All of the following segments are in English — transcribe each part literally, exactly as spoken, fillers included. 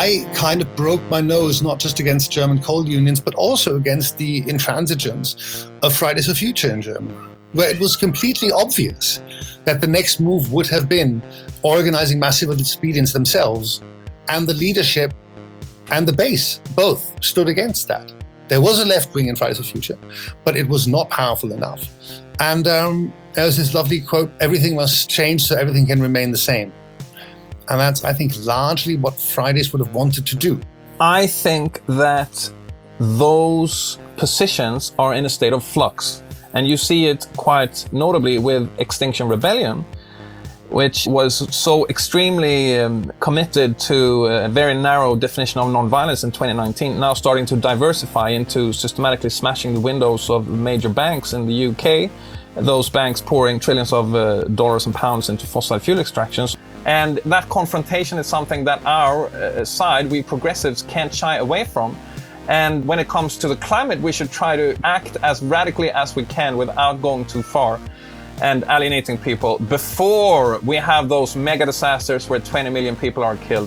I kind of broke my nose not just against German coal unions, but also against the intransigence of Fridays for Future in Germany, where it was completely obvious that the next move would have been organizing massive disobedience themselves, and the leadership and the base both stood against that. There was a left wing in Fridays for Future, but it was not powerful enough. And um, there was this lovely quote, everything must change so everything can remain the same. And that's, I think, largely what Fridays would have wanted to do. I think that those positions are in a state of flux. And you see it quite notably with Extinction Rebellion, which was so extremely um, committed to a very narrow definition of nonviolence in twenty nineteen, now starting to diversify into systematically smashing the windows of major banks in the U K, those banks pouring trillions of uh, dollars and pounds into fossil fuel extractions. And that confrontation is something that our uh, side, we progressives, can't shy away from. And when it comes to the climate, we should try to act as radically as we can without going too far and alienating people before we have those mega disasters where twenty million people are killed.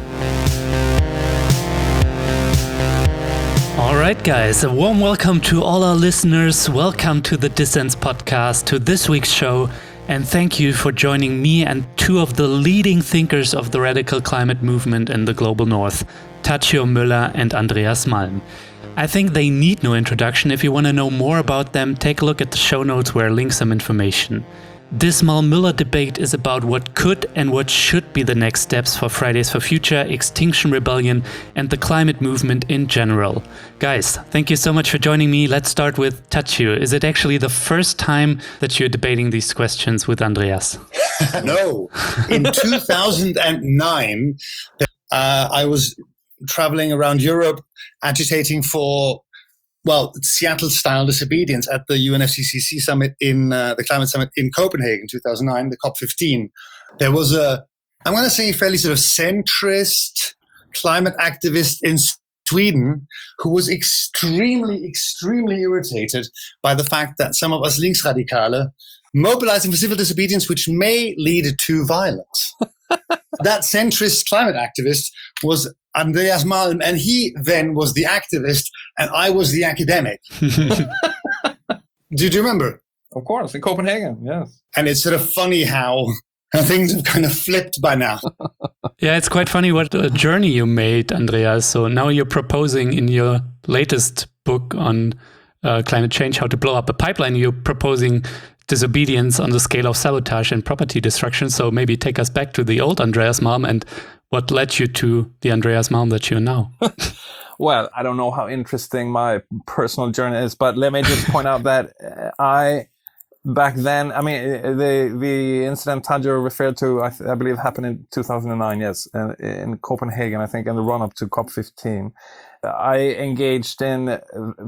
All right, guys, a warm welcome to all our listeners. Welcome to the Dissens podcast, to this week's show. And thank you for joining me and two of the leading thinkers of the radical climate movement in the global north, Tadzio Müller and Andreas Malm. I think they need no introduction. If you want to know more about them, take a look at the show notes where I link some information. This Malm-Müller debate is about what could and what should be the next steps for Fridays for Future, Extinction Rebellion, and the climate movement in general. Guys, thank you so much for joining me. Let's start with Tadzio. Is it actually the first time that you're debating these questions with Andreas? No. In two thousand nine, uh, I was traveling around Europe agitating for, well, Seattle-style disobedience at the U N F C C C summit in uh, the climate summit in Copenhagen, two thousand nine, the COP fifteen. There was a, I'm going to say, fairly sort of centrist climate activist in Sweden who was extremely, extremely irritated by the fact that some of us Linksradikale mobilizing for civil disobedience, which may lead to violence. That centrist climate activist was Andreas Malm, and he then was the activist, and I was the academic. Did you remember? Of course, in Copenhagen, yes. And it's sort of funny how, how things have kind of flipped by now. Yeah, it's quite funny what a journey you made, Andreas. So now you're proposing in your latest book on uh, climate change, How to Blow Up a Pipeline, you're proposing disobedience on the scale of sabotage and property destruction. So maybe take us back to the old Andreas Malm and what led you to the Andreas Malm that you're now. Well, I don't know how interesting my personal journey is, but let me just point out that I, back then, I mean, the the incident Tadzio referred to, I, I believe, happened in two thousand nine, yes, in, in Copenhagen, I think, in the run-up to COP fifteen. I engaged in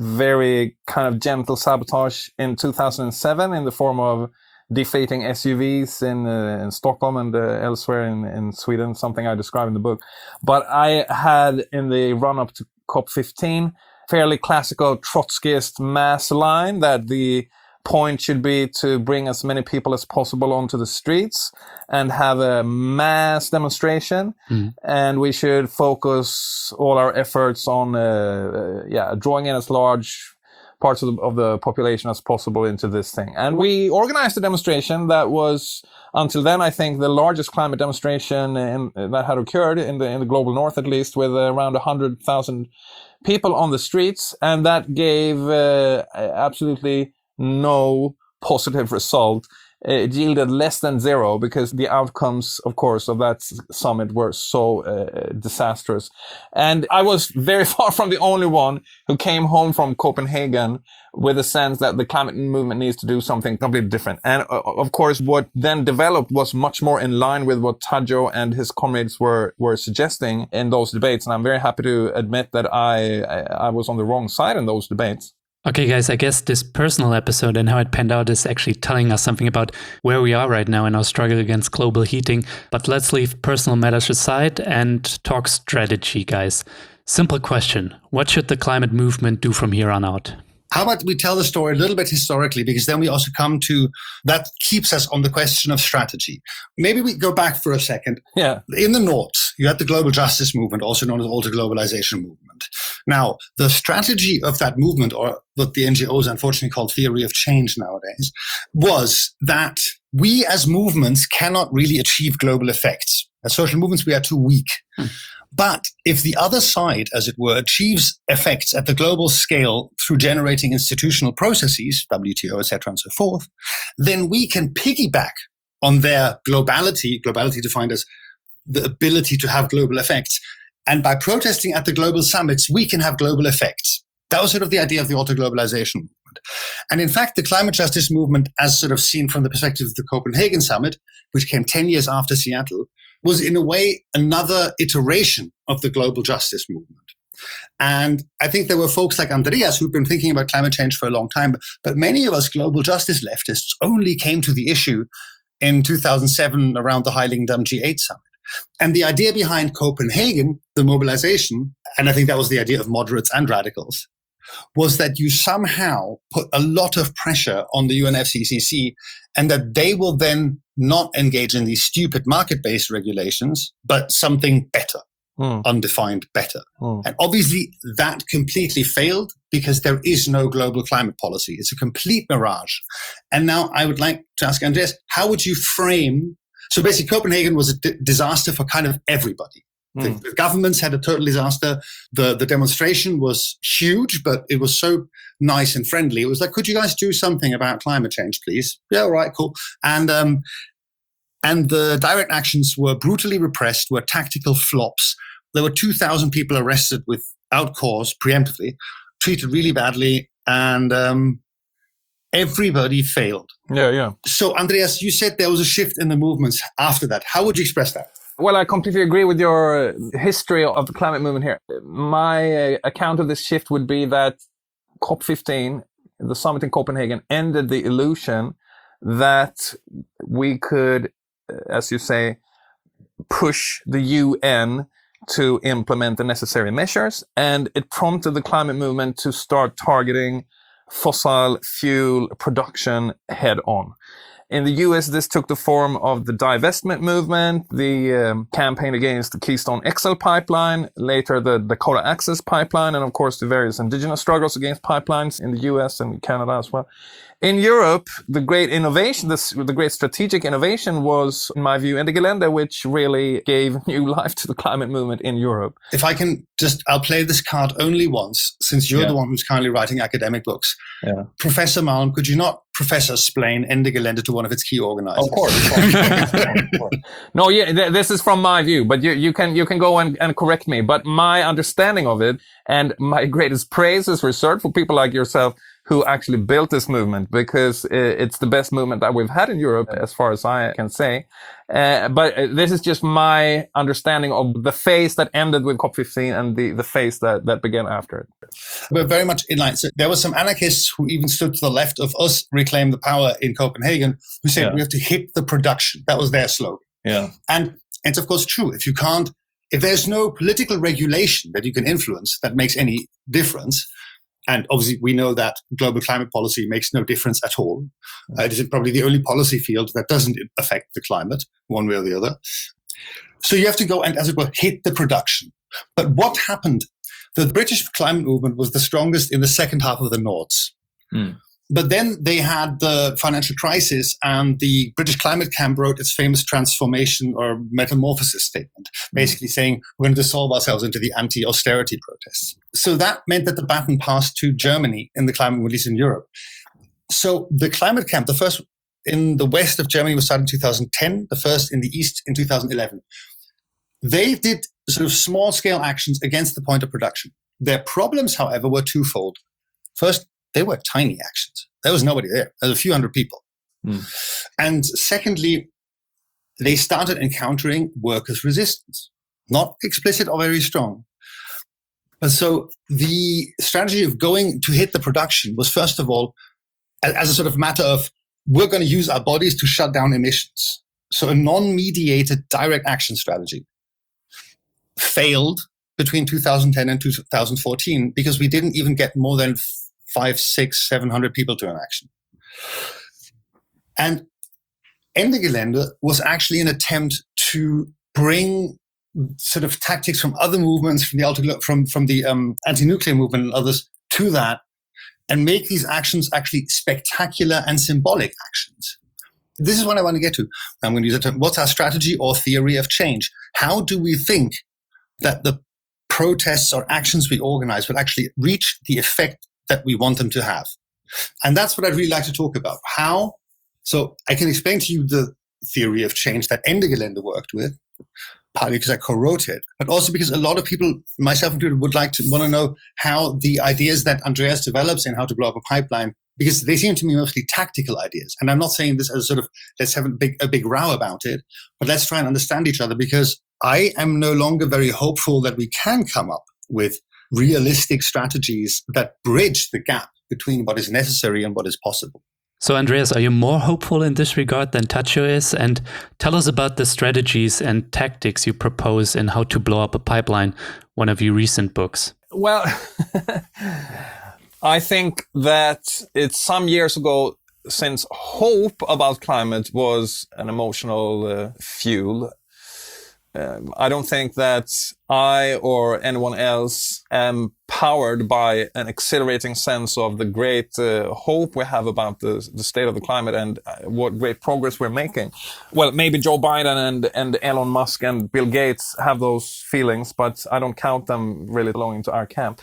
very kind of gentle sabotage in two thousand seven in the form of deflating S U Vs in, uh, in Stockholm and uh, elsewhere in, in Sweden, something I describe in the book. But I had, in the run-up to COP fifteen, fairly classical Trotskyist mass line that the point should be to bring as many people as possible onto the streets and have a mass demonstration. Mm. And we should focus all our efforts on, uh, uh, yeah, drawing in as large parts of the, of the population as possible into this thing. And we organized a demonstration that was, until then, I think, the largest climate demonstration in, that had occurred in the in the global north, at least, with around one hundred thousand people on the streets. And that gave uh, absolutely no positive result. It yielded less than zero because the outcomes, of course, of that summit were so uh, disastrous. And I was very far from the only one who came home from Copenhagen with a sense that the climate movement needs to do something completely different. And uh, of course, what then developed was much more in line with what Tadzio and his comrades were, were suggesting in those debates. And I'm very happy to admit that I, I, I was on the wrong side in those debates. Okay, guys, I guess this personal episode and how it panned out is actually telling us something about where we are right now in our struggle against global heating. But let's leave personal matters aside and talk strategy, guys. Simple question. What should the climate movement do from here on out? how about we tell the story a little bit historically, because then we also come to, that keeps us on the question of strategy. Maybe we go back for a second. Yeah. In the North, you had the global justice movement, also known as the Alter Globalization movement. Now, the strategy of that movement, or what the N G Os unfortunately call theory of change nowadays, was that we as movements cannot really achieve global effects. As social movements, we are too weak. Hmm. But if the other side, as it were, achieves effects at the global scale through generating institutional processes, W T O, et cetera, and so forth, then we can piggyback on their globality, globality defined as the ability to have global effects. And by protesting at the global summits, we can have global effects. That was sort of the idea of the Alter Globalization movement. And in fact, the climate justice movement, as sort of seen from the perspective of the Copenhagen summit, which came ten years after Seattle, was in a way another iteration of the global justice movement. And I think there were folks like Andreas who've been thinking about climate change for a long time, but many of us global justice leftists only came to the issue in two thousand seven around the Heiligendamm G eight summit. And the idea behind Copenhagen, the mobilization, and I think that was the idea of moderates and radicals, was that you somehow put a lot of pressure on the U N F C C C and that they will then not engage in these stupid market-based regulations, but something better, mm. undefined better. Mm. And obviously that completely failed because there is no global climate policy. It's a complete mirage. And now I would like to ask Andreas, how would you frame, so basically Copenhagen was a d- disaster for kind of everybody. The, mm. the governments had a total disaster. The the demonstration was huge, but it was so nice and friendly. It was like, could you guys do something about climate change, please? Yeah, all right, cool. And um, and the direct actions were brutally repressed, were tactical flops. There were two thousand people arrested without cause, preemptively, treated really badly, and um, everybody failed. Yeah, yeah. So, Andreas, you said there was a shift in the movements after that. How would you express that? Well, I completely agree with your history of the climate movement here. My account of this shift would be that COP fifteen, the summit in Copenhagen, ended the illusion that we could, as you say, push the U N to implement the necessary measures. And it prompted the climate movement to start targeting fossil fuel production head on. In the U S, this took the form of the divestment movement, the um, campaign against the Keystone X L pipeline, later the Dakota Access pipeline, and of course the various indigenous struggles against pipelines in the U S and Canada as well. In Europe, the great innovation, this, the great strategic innovation was, in my view, Ende Gelände, which really gave new life to the climate movement in Europe. If I can just, I'll play this card only once, since you're yeah. the one who's currently writing academic books. Yeah. Professor Malm, could you not Professor explain Ende Gelände to one of its key organizers? Of course. Of course. Of course. No, yeah, th- this is from my view, but you, you can you can go and, and correct me. But my understanding of it, and my greatest praise is reserved for people like yourself who actually built this movement, because it's the best movement that we've had in Europe, as far as I can say. Uh, but this is just my understanding of the phase that ended with COP fifteen and the, the phase that, that began after it. We're very much in line. So there were some anarchists who even stood to the left of us, Reclaim the Power in Copenhagen, who said yeah. we have to hit the production. That was their slogan. Yeah. And it's of course true. If you can't, if there's no political regulation that you can influence that makes any difference, and obviously we know that global climate policy makes no difference at all. Uh, it is probably the only policy field that doesn't affect the climate one way or the other. So you have to go and, as it were, hit the production. But what happened? The British climate movement was the strongest in the second half of the noughts. Mm. But then they had the financial crisis, and the British Climate Camp wrote its famous transformation or metamorphosis statement, basically saying we're going to dissolve ourselves into the anti-austerity protests. So that meant that the baton passed to Germany in the climate movement, at least in Europe. So the Climate Camp, the first in the west of Germany was started in two thousand ten, the first in the east in two thousand eleven. They did sort of small-scale actions against the point of production. Their problems, however, were twofold. First, they were tiny actions. There was nobody there. There was a few hundred people. Mm. And secondly, they started encountering workers' resistance. Not explicit or very strong. But so the strategy of going to hit the production was, first of all, as a sort of matter of, we're going to use our bodies to shut down emissions. So a non-mediated direct action strategy failed between two thousand ten and two thousand fourteen because we didn't even get more than five, six, seven hundred people to an action. And Ende Gelände was actually an attempt to bring sort of tactics from other movements, from the ultra, from from the um, anti-nuclear movement and others, to that, and make these actions actually spectacular and symbolic actions. This is what I want to get to. I'm going to use the term, what's our strategy or theory of change? How do we think that the protests or actions we organize will actually reach the effect that we want them to have? And that's what I'd really like to talk about. How? So I can explain to you the theory of change that Ende Gelände worked with, partly because I co-wrote it, but also because a lot of people, myself included, would like to want to know how the ideas that Andreas develops in How to Blow Up a Pipeline, because they seem to me mostly tactical ideas. And I'm not saying this as sort of, let's have a big, a big row about it, but let's try and understand each other, because I am no longer very hopeful that we can come up with realistic strategies that bridge the gap between what is necessary and what is possible. So, Andreas, are you more hopeful in this regard than Tacho is? And tell us about the strategies and tactics you propose in How to Blow Up a Pipeline, one of your recent books. Well, I think that it's some years ago since hope about climate was an emotional uh, fuel. Um, I don't think that I or anyone else am powered by an exhilarating sense of the great uh, hope we have about the, the state of the climate and uh, what great progress we're making. Well, maybe Joe Biden and, and Elon Musk and Bill Gates have those feelings, but I don't count them really belonging to our camp.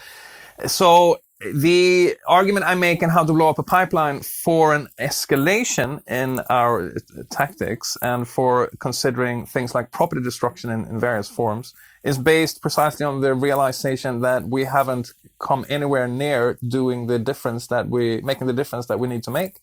So the argument I make in How to Blow Up a Pipeline for an escalation in our tactics and for considering things like property destruction in, in various forms is based precisely on the realization that we haven't come anywhere near doing the difference that we, making the difference that we need to make.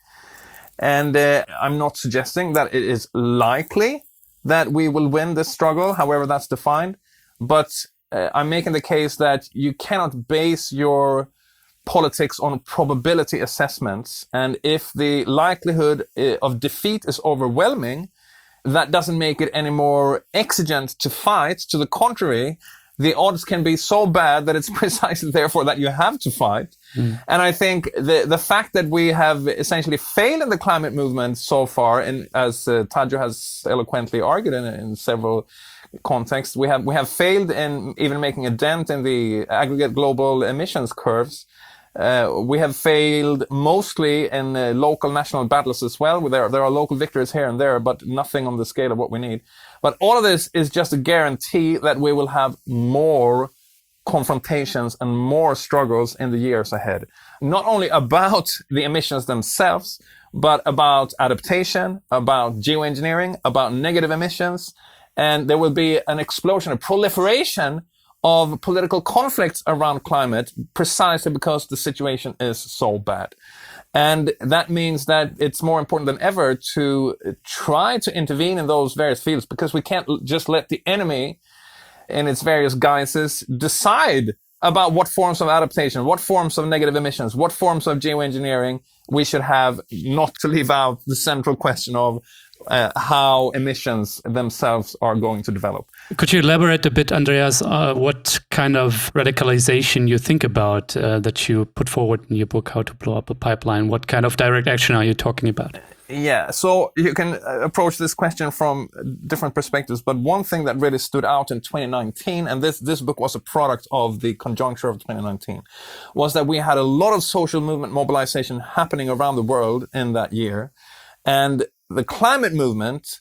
And uh, I'm not suggesting that it is likely that we will win this struggle, however that's defined, but uh, I'm making the case that you cannot base your politics on probability assessments. And if the likelihood of defeat is overwhelming, that doesn't make it any more exigent to fight. To the contrary, the odds can be so bad that it's precisely therefore that you have to fight. Mm. And I think the the fact that we have essentially failed in the climate movement so far, and as uh, Tajo has eloquently argued in, in several contexts, we have we have failed in even making a dent in the aggregate global emissions curves. Uh, we have failed mostly in uh, local national battles as well. There, there are local victories here and there, but nothing on the scale of what we need. But all of this is just a guarantee that we will have more confrontations and more struggles in the years ahead. Not only about the emissions themselves, but about adaptation, about geoengineering, about negative emissions. And there will be an explosion, a proliferation of political conflicts around climate precisely because the situation is so bad. And that means that it's more important than ever to try to intervene in those various fields, because we can't just let the enemy in its various guises decide about what forms of adaptation, what forms of negative emissions, what forms of geoengineering we should have, not to leave out the central question of Uh, how emissions themselves are going to develop. Could you elaborate a bit, Andreas, uh, what kind of radicalization you think about uh, that you put forward in your book, How to Blow Up a Pipeline? What kind of direct action are you talking about? Yeah, so you can approach this question from different perspectives, but one thing that really stood out in twenty nineteen, and this, this book was a product of the conjuncture of twenty nineteen, was that we had a lot of social movement mobilization happening around the world in that year. And the climate movement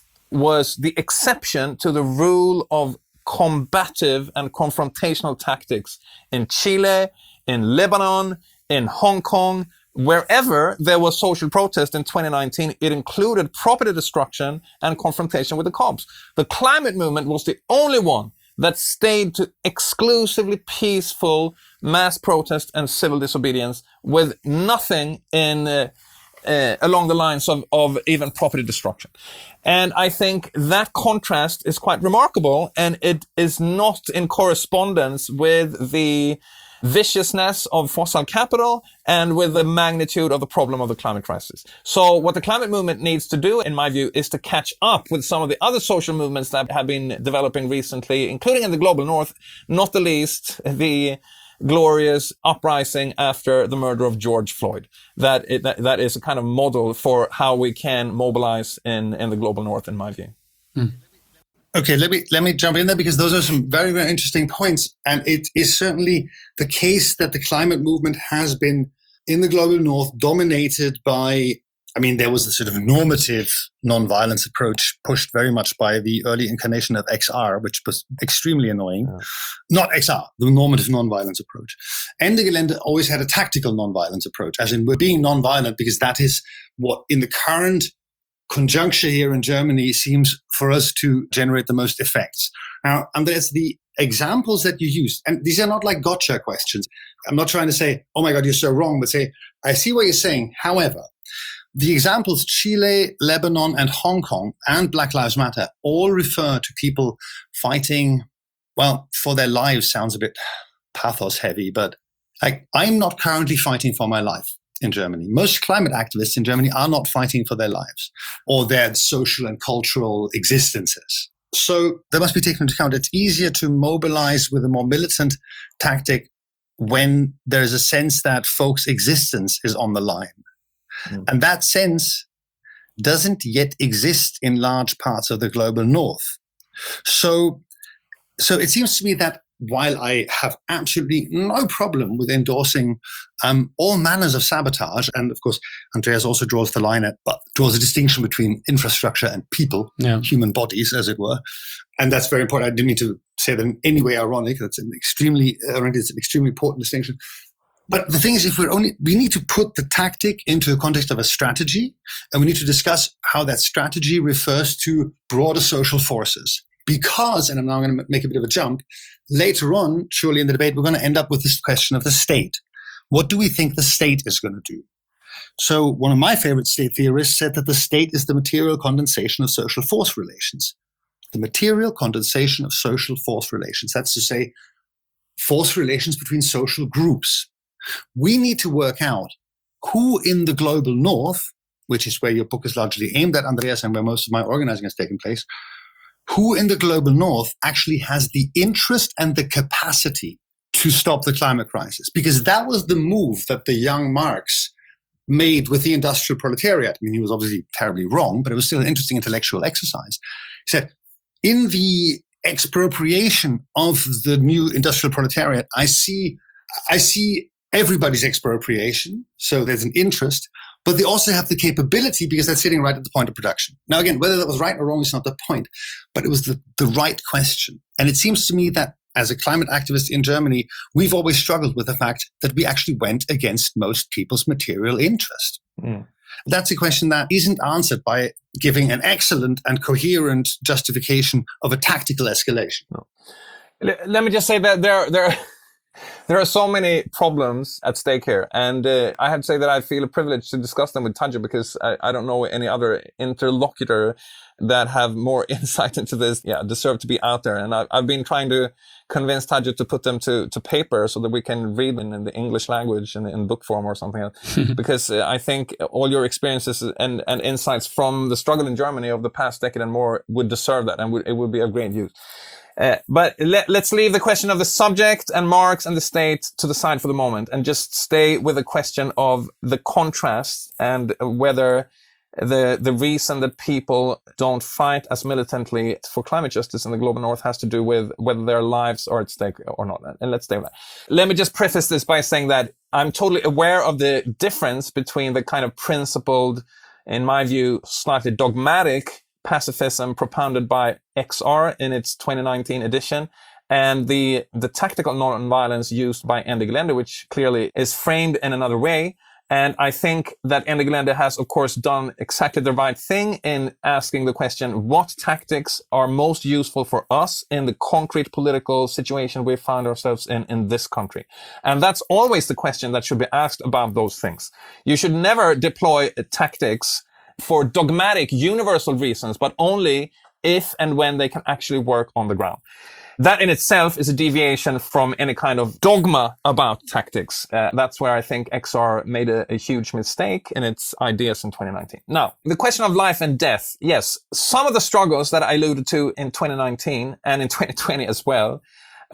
was the exception to the rule of combative and confrontational tactics in Chile, in Lebanon, in Hong Kong. Wherever there was social protest in twenty nineteen, it included property destruction and confrontation with the cops. The climate movement was the only one that stayed to exclusively peaceful mass protest and civil disobedience with nothing in uh, Uh, along the lines of, of even property destruction. And I think that contrast is quite remarkable, and it is not in correspondence with the viciousness of fossil capital and with the magnitude of the problem of the climate crisis. So what the climate movement needs to do, in my view, is to catch up with some of the other social movements that have been developing recently, including in the global north, not the least the glorious uprising after the murder of George Floyd. That, it, that that is a kind of model for how we can mobilize in, in the global north, in my view. Mm. Okay, let me let me jump in there because those are some very, very interesting points. And it is certainly the case that the climate movement has been in the global north dominated by, I mean, there was a sort of normative nonviolence approach pushed very much by the early incarnation of X R, which was extremely annoying. Yeah. Not X R, the normative nonviolence approach. Ende Gelände always had a tactical nonviolence approach, as in we're being nonviolent because that is what in the current conjuncture here in Germany seems for us to generate the most effects. Now, and there's the examples that you use, and these are not like gotcha questions. I'm not trying to say, oh my God, you're so wrong, but say, I see what you're saying. However, the examples Chile, Lebanon, and Hong Kong, and Black Lives Matter all refer to people fighting, well, for their lives sounds a bit pathos heavy, but like, I'm not currently fighting for my life in Germany. Most climate activists in Germany are not fighting for their lives or their social and cultural existences. So that must be taken into account. It's easier to mobilize with a more militant tactic when there is a sense that folks' existence is on the line. Mm. And that sense doesn't yet exist in large parts of the global north. So, so it seems to me that while I have absolutely no problem with endorsing um, all manners of sabotage, and of course, Andreas also draws the line at, well, draws a distinction between infrastructure and people, yeah. human bodies, as it were. And that's very important. I didn't mean to say that in any way ironic. That's an extremely, it's an extremely important distinction. But the thing is, if we're only, we need to put the tactic into the context of a strategy, and we need to discuss how that strategy refers to broader social forces. Because, and I'm now going to make a bit of a jump, later on, surely in the debate, we're going to end up with this question of the state. What do we think the state is going to do? So one of my favorite state theorists said that the state is the material condensation of social force relations. The material condensation of social force relations. That's to say, force relations between social groups. We need to work out who in the global north, which is where your book is largely aimed at, Andreas, and where most of my organizing has taken place, who in the global north actually has the interest and the capacity to stop the climate crisis? Because that was the move that the young Marx made with the industrial proletariat. I mean, he was obviously terribly wrong, but it was still an interesting intellectual exercise. He said, in the expropriation of the new industrial proletariat, I see, I see everybody's expropriation. So there's an interest, but they also have the capability because they're sitting right at the point of production. Now, again, whether that was right or wrong is not the point, but it was the, the right question. And it seems to me that as a climate activist in Germany, we've always struggled with the fact that we actually went against most people's material interest. Mm. That's a question that isn't answered by giving an excellent and coherent justification of a tactical escalation. No. Let me just say that there, there, there are so many problems at stake here. And uh, I have to say that I feel a privilege to discuss them with Tadjou because I, I don't know any other interlocutor that have more insight into this, yeah, deserve to be out there. And I, I've been trying to convince Tadjou to put them to, to paper so that we can read them in the English language in, in book form or something else. Because uh, I think all your experiences and, and insights from the struggle in Germany of the past decade and more would deserve that, and would, it would be of great use. Uh, but let, let's leave the question of the subject and Marx and the state to the side for the moment and just stay with the question of the contrast and whether the the reason that people don't fight as militantly for climate justice in the global north has to do with whether their lives are at stake or not. And let's stay with that. Let me just preface this by saying that I'm totally aware of the difference between the kind of principled, in my view, slightly dogmatic pacifism propounded by X R in its twenty nineteen edition and the the tactical non-violence used by Ende Gelände, which clearly is framed in another way. And I think that Ende Gelände has, of course, done exactly the right thing in asking the question, what tactics are most useful for us in the concrete political situation we found ourselves in in this country? And that's always the question that should be asked about those things. You should never deploy tactics for dogmatic universal reasons, but only if and when they can actually work on the ground. That in itself is a deviation from any kind of dogma about tactics. Uh, that's where I think X R made a, a huge mistake in its ideas in twenty nineteen. Now, the question of life and death. Yes, some of the struggles that I alluded to in twenty nineteen and in twenty twenty as well are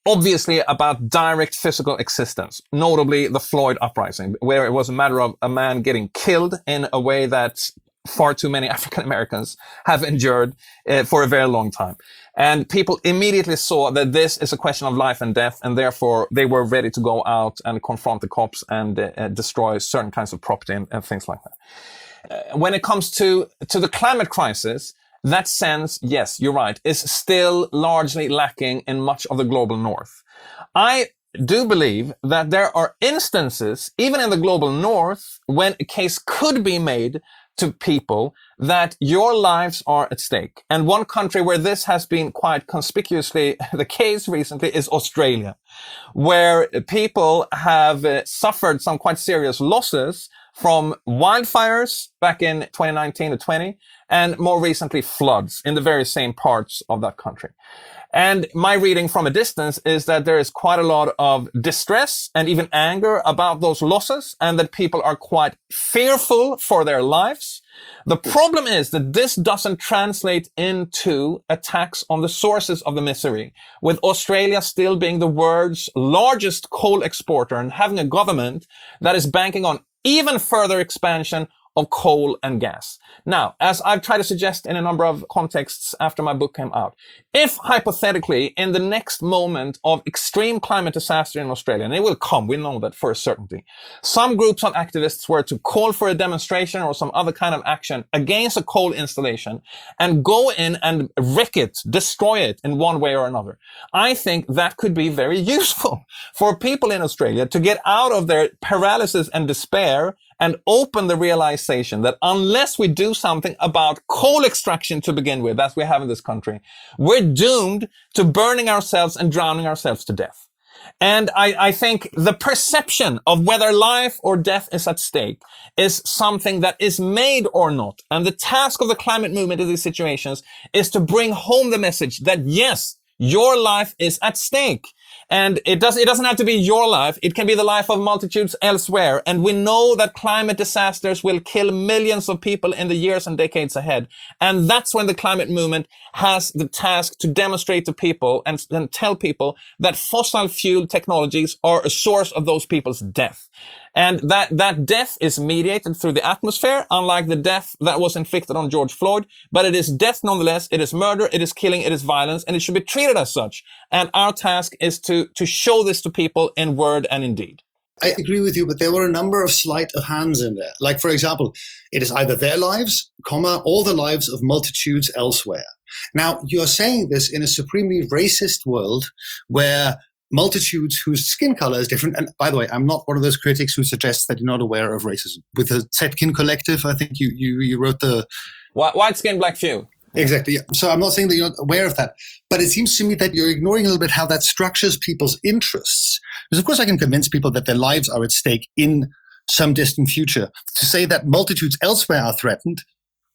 obviously about direct physical existence, notably the Floyd uprising, where it was a matter of a man getting killed in a way that far too many African Americans have endured uh, for a very long time. And people immediately saw that this is a question of life and death, and therefore they were ready to go out and confront the cops and uh, destroy certain kinds of property and, and things like that. Uh, when it comes to, to the climate crisis, that sense, yes, you're right, is still largely lacking in much of the global north. I do believe that there are instances, even in the global north, when a case could be made to people that your lives are at stake. And one country where this has been quite conspicuously the case recently is Australia, where people have uh, suffered some quite serious losses from wildfires back in twenty nineteen to twenty, and more recently floods in the very same parts of that country. And my reading from a distance is that there is quite a lot of distress and even anger about those losses, and that people are quite fearful for their lives. The problem is that this doesn't translate into attacks on the sources of the misery, with Australia still being the world's largest coal exporter and having a government that is banking on even further expansion of coal and gas. Now, as I've tried to suggest in a number of contexts after my book came out, if hypothetically in the next moment of extreme climate disaster in Australia, and it will come, we know that for a certainty, some groups of activists were to call for a demonstration or some other kind of action against a coal installation and go in and wreck it, destroy it in one way or another, I think that could be very useful for people in Australia to get out of their paralysis and despair and open the realization that unless we do something about coal extraction to begin with, as we have in this country, we're doomed to burning ourselves and drowning ourselves to death. And I, I think the perception of whether life or death is at stake is something that is made or not. And the task of the climate movement in these situations is to bring home the message that yes, your life is at stake. And it does, it doesn't have to be your life. It can be the life of multitudes elsewhere. And we know that climate disasters will kill millions of people in the years and decades ahead. And that's when the climate movement has the task to demonstrate to people and, and tell people that fossil fuel technologies are a source of those people's death. And that, that death is mediated through the atmosphere, unlike the death that was inflicted on George Floyd. But it is death nonetheless. It is murder. It is killing. It is violence. And it should be treated as such. And our task is to, to show this to people in word and in deed. I agree with you, but there were a number of sleight of hands in there. Like, for example, it is either their lives, comma, or the lives of multitudes elsewhere. Now, you're saying this in a supremely racist world where multitudes whose skin color is different. And by the way, I'm not one of those critics who suggests that you're not aware of racism. With the Zetkin Collective, I think you you, you wrote the... White skin, black few. Exactly. Yeah. So I'm not saying that you're not aware of that, but it seems to me that you're ignoring a little bit how that structures people's interests. Because of course I can convince people that their lives are at stake in some distant future. To say that multitudes elsewhere are threatened.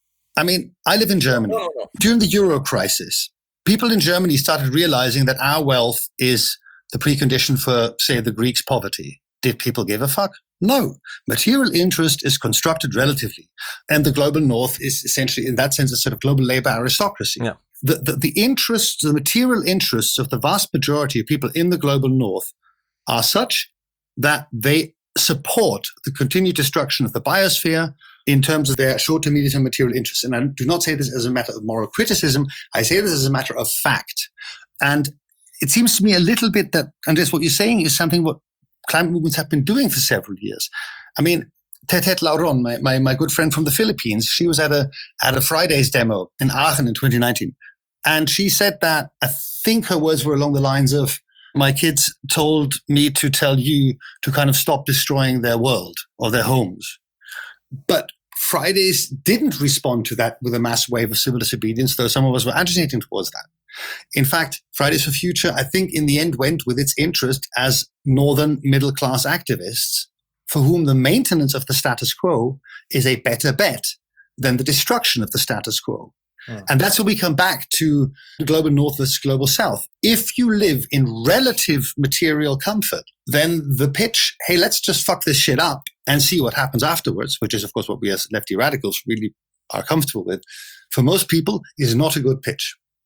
I mean, I live in Germany. No, no, no. During the Euro crisis, people in Germany started realizing that our wealth is the precondition for, say, the Greeks' poverty. Did people give a fuck? No. Material interest is constructed relatively. And the global north is essentially, in that sense, a sort of global labor aristocracy. Yeah. The, the, the interests, the material interests of the vast majority of people in the global north are such that they support the continued destruction of the biosphere in terms of their short to medium term material interests. And I do not say this as a matter of moral criticism. I say this as a matter of fact. And it seems to me a little bit that, Andreas, what you're saying is something what climate movements have been doing for several years. I mean, Tetet Lauron, my, my, my good friend from the Philippines, she was at a at a Fridays demo in Aachen in twenty nineteen. And she said that, I think her words were along the lines of, my kids told me to tell you to kind of stop destroying their world or their homes. But Fridays didn't respond to that with a mass wave of civil disobedience, though some of us were agitating towards that. In fact, Fridays for Future, I think in the end went with its interest as northern middle-class activists for whom the maintenance of the status quo is a better bet than the destruction of the status quo. Yeah. And that's where we come back to the global north versus global south. If you live in relative material comfort, then the pitch, hey, let's just fuck this shit up and see what happens afterwards, which is, of course, what we as lefty radicals really are comfortable with, for most people is not a good pitch.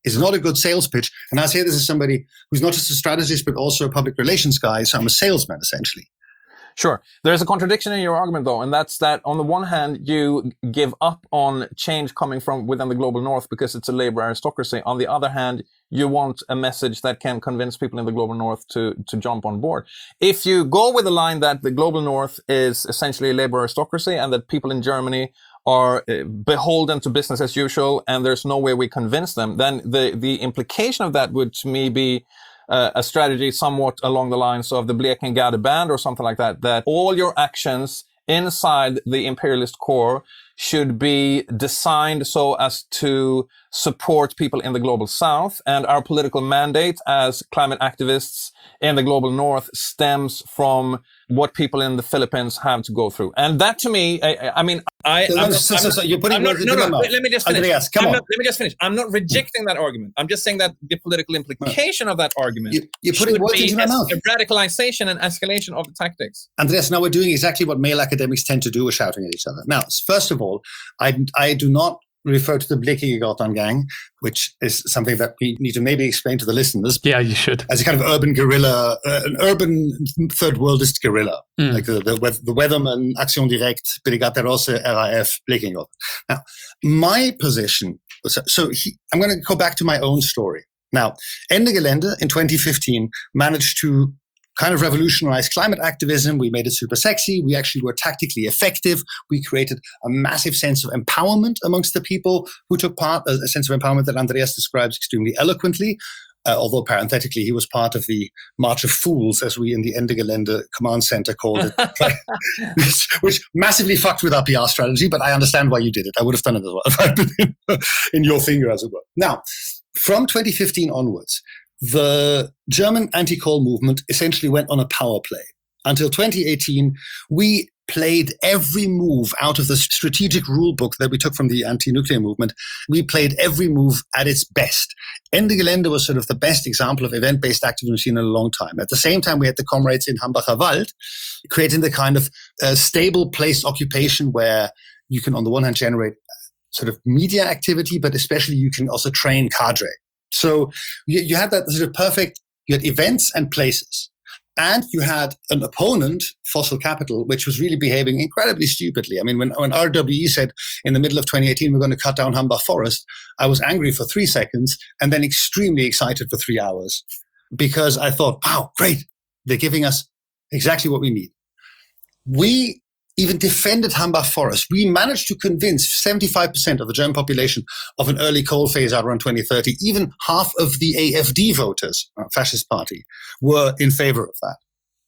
is not a good sales pitch. And I say this as somebody who's not just a strategist, but also a public relations guy. So I'm a salesman, essentially. Sure. There's a contradiction in your argument, though, and that's that on the one hand, you give up on change coming from within the global north because it's a labor aristocracy. On the other hand, you want a message that can convince people in the global north to, to jump on board. If you go with the line that the global north is essentially a labor aristocracy and that people in Germany are beholden to business as usual and there's no way we convince them, then the, the implication of that would to me be Uh, a strategy somewhat along the lines of the Blekingarde Band or something like that, that all your actions inside the imperialist core should be designed so as to support people in the global south, and our political mandate as climate activists in the global north stems from what people in the Philippines have to go through. And that to me, I, I mean, I, so, I'm not, so, so, so I'm, you're putting I'm not, no, no, no, let me just finish. Andreas, come I'm on. not, let me just finish. I'm not rejecting that argument. I'm just saying that the political implication of that argument you, you're putting should words be into my a, mouth. a radicalization and escalation of the tactics. Andreas, now we're doing exactly what male academics tend to do, is shouting at each other. Now, first of all, I, I do not refer to the Blekingarde gang, which is something that we need to maybe explain to the listeners. Yeah, you should. As a kind of urban guerrilla, uh, an urban third worldist guerrilla, mm. like the, the, the Weatherman, Action Direct, Brigate Rosse, R A F, Blekingarde. Now, my position, so, so he, I'm going to go back to my own story. Now, Ende Gelände in twenty fifteen managed to kind of revolutionized climate activism. We made it super sexy. We actually were tactically effective. We created a massive sense of empowerment amongst the people who took part, a sense of empowerment that Andreas describes extremely eloquently. Uh, although parenthetically, he was part of the March of Fools, as we in the Ende Gelände command center called it, which massively fucked with our P R strategy, but I understand why you did it. I would have done it as well if I'd been in, in your finger, as it were. Now, from twenty fifteen onwards, the German anti-coal movement essentially went on a power play. Until twenty eighteen, we played every move out of the strategic rule book that we took from the anti-nuclear movement. We played every move at its best. Ende Gelände was sort of the best example of event-based activism we've seen in a long time. At the same time, we had the comrades in Hambacher Wald, creating the kind of uh, stable place occupation where you can, on the one hand, generate sort of media activity, but especially you can also train cadre. So you, you had that sort of perfect, you had events and places. And you had an opponent, fossil capital, which was really behaving incredibly stupidly. I mean, when, when R W E said in the middle of twenty eighteen, we're going to cut down Hambach Forest, I was angry for three seconds and then extremely excited for three hours because I thought, wow, great. They're giving us exactly what we need. We even defended Hambach Forest. We managed to convince seventy-five percent of the German population of an early coal phase out around twenty thirty. Even half of the A F D voters, fascist party, were in favor of that.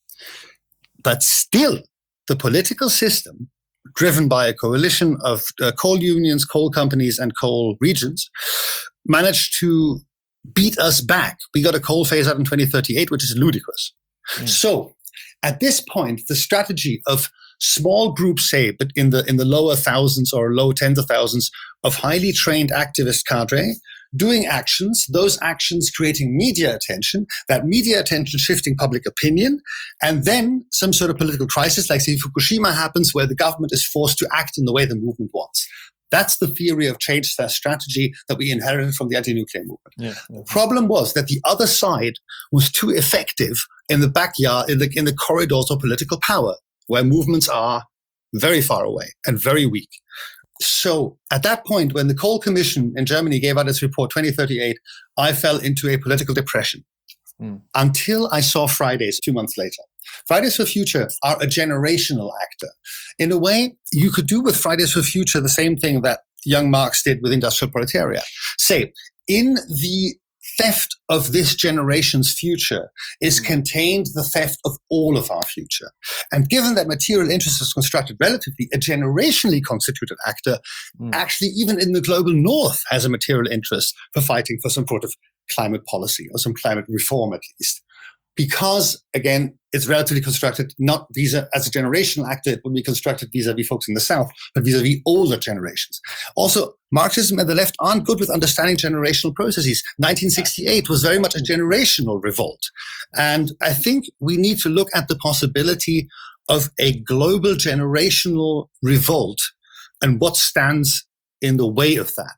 But still, the political system, driven by a coalition of uh, coal unions, coal companies, and coal regions, managed to beat us back. We got a coal phase out in twenty thirty-eight, which is ludicrous. Mm. So, at this point, the strategy of small groups, say, but in the in the lower thousands or low tens of thousands of highly trained activist cadre, doing actions, those actions creating media attention, that media attention shifting public opinion, and then some sort of political crisis, like say Fukushima happens, where the government is forced to act in the way the movement wants. That's the theory of change strategy that we inherited from the anti-nuclear movement. Yeah, yeah. The problem was that the other side was too effective in the backyard, in the in the corridors of political power, where movements are very far away and very weak. So at that point, when the Coal Commission in Germany gave out its report twenty thirty-eight, I fell into a political depression mm. until I saw Fridays two months later. Fridays for Future are a generational actor. In a way, you could do with Fridays for Future the same thing that young Marx did with Industrial Proletariat. Say, in the theft of this generation's future is contained the theft of all of our future. And given that material interest is constructed relatively, a generationally constituted actor mm. actually, even in the global north, has a material interest for fighting for some sort of climate policy or some climate reform at least. Because, again, it's relatively constructed not vis-a, as a generational actor, it would be constructed vis-a-vis folks in the South, but vis-a-vis older generations. Also, Marxism and the left aren't good with understanding generational processes. nineteen sixty-eight was very much a generational revolt. And I think we need to look at the possibility of a global generational revolt and what stands in the way of that.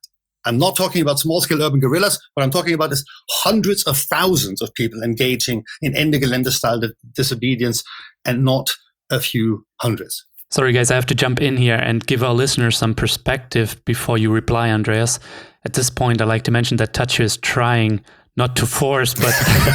I'm not talking about small-scale urban guerrillas. What I'm talking about is hundreds of thousands of people engaging in Ende Gelände-style disobedience, and not a few hundreds. Sorry, guys, I have to jump in here and give our listeners some perspective before you reply, Andreas. At this point, I'd like to mention that Tadzio is trying not to force, but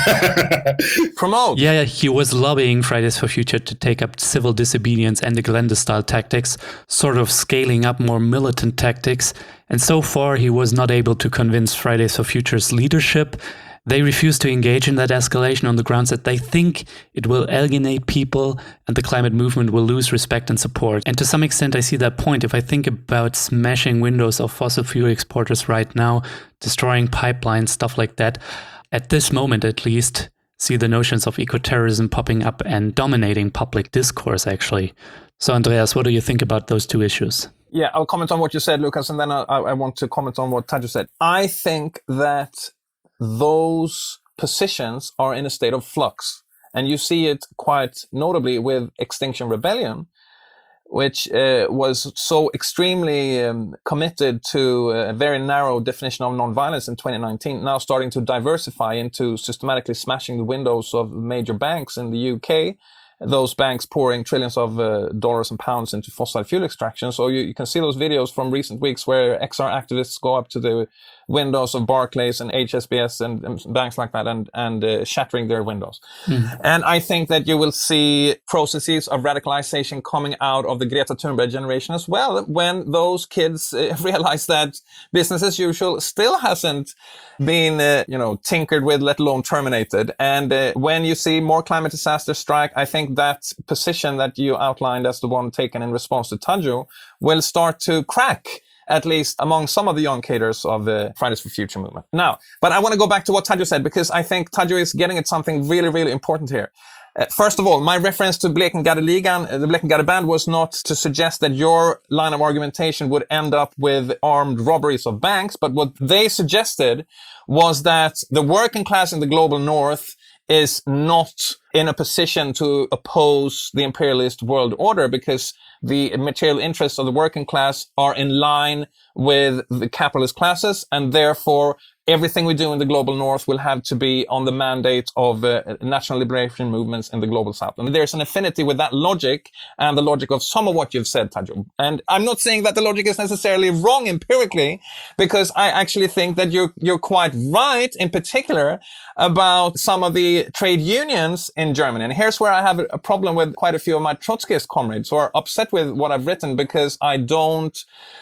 promote. Yeah, he was lobbying Fridays for Future to take up civil disobedience and the Gelände-style tactics, sort of scaling up more militant tactics. And so far, he was not able to convince Fridays for Future's leadership. They refuse to engage in that escalation on the grounds that they think it will alienate people and the climate movement will lose respect and support. And to some extent, I see that point. If I think about smashing windows of fossil fuel exporters right now, destroying pipelines, stuff like that, at this moment at least, see the notions of eco-terrorism popping up and dominating public discourse, actually. So, Andreas, what do you think about those two issues? Yeah, I'll comment on what you said, Lucas, and then I, I want to comment on what Tadzio said. I think that those positions are in a state of flux. And you see it quite notably with Extinction Rebellion, which uh, was so extremely um, committed to a very narrow definition of nonviolence in twenty nineteen, now starting to diversify into systematically smashing the windows of major banks in the U K, those banks pouring trillions of uh, dollars and pounds into fossil fuel extraction. So you, you can see those videos from recent weeks where X R activists go up to the windows of Barclays and H S B S and, and banks like that and, and uh, shattering their windows. Mm. And I think that you will see processes of radicalization coming out of the Greta Thunberg generation as well, when those kids uh, realize that business as usual still hasn't been, uh, you know, tinkered with, let alone terminated. And uh, when you see more climate disasters strike, I think that position that you outlined as the one taken in response to Tadzio will start to crack, at least among some of the young cadres of the Fridays for Future movement. Now, but I want to go back to what Tadzio said, because I think Tadzio is getting at something really, really important here. Uh, first of all, my reference to Blekingarde-ligan, uh, the Blekingarde band, was not to suggest that your line of argumentation would end up with armed robberies of banks, but what they suggested was that the working class in the global north is not in a position to oppose the imperialist world order, because the material interests of the working class are in line with the capitalist classes, and therefore everything we do in the global north will have to be on the mandate of uh, national liberation movements in the global south. And there's an affinity with that logic and the logic of some of what you've said, Tadzio. And I'm not saying that the logic is necessarily wrong empirically, because I actually think that you're, you're quite right, in particular about some of the trade unions in Germany. And here's where I have a problem with quite a few of my Trotskyist comrades who are upset with what I've written, because I don't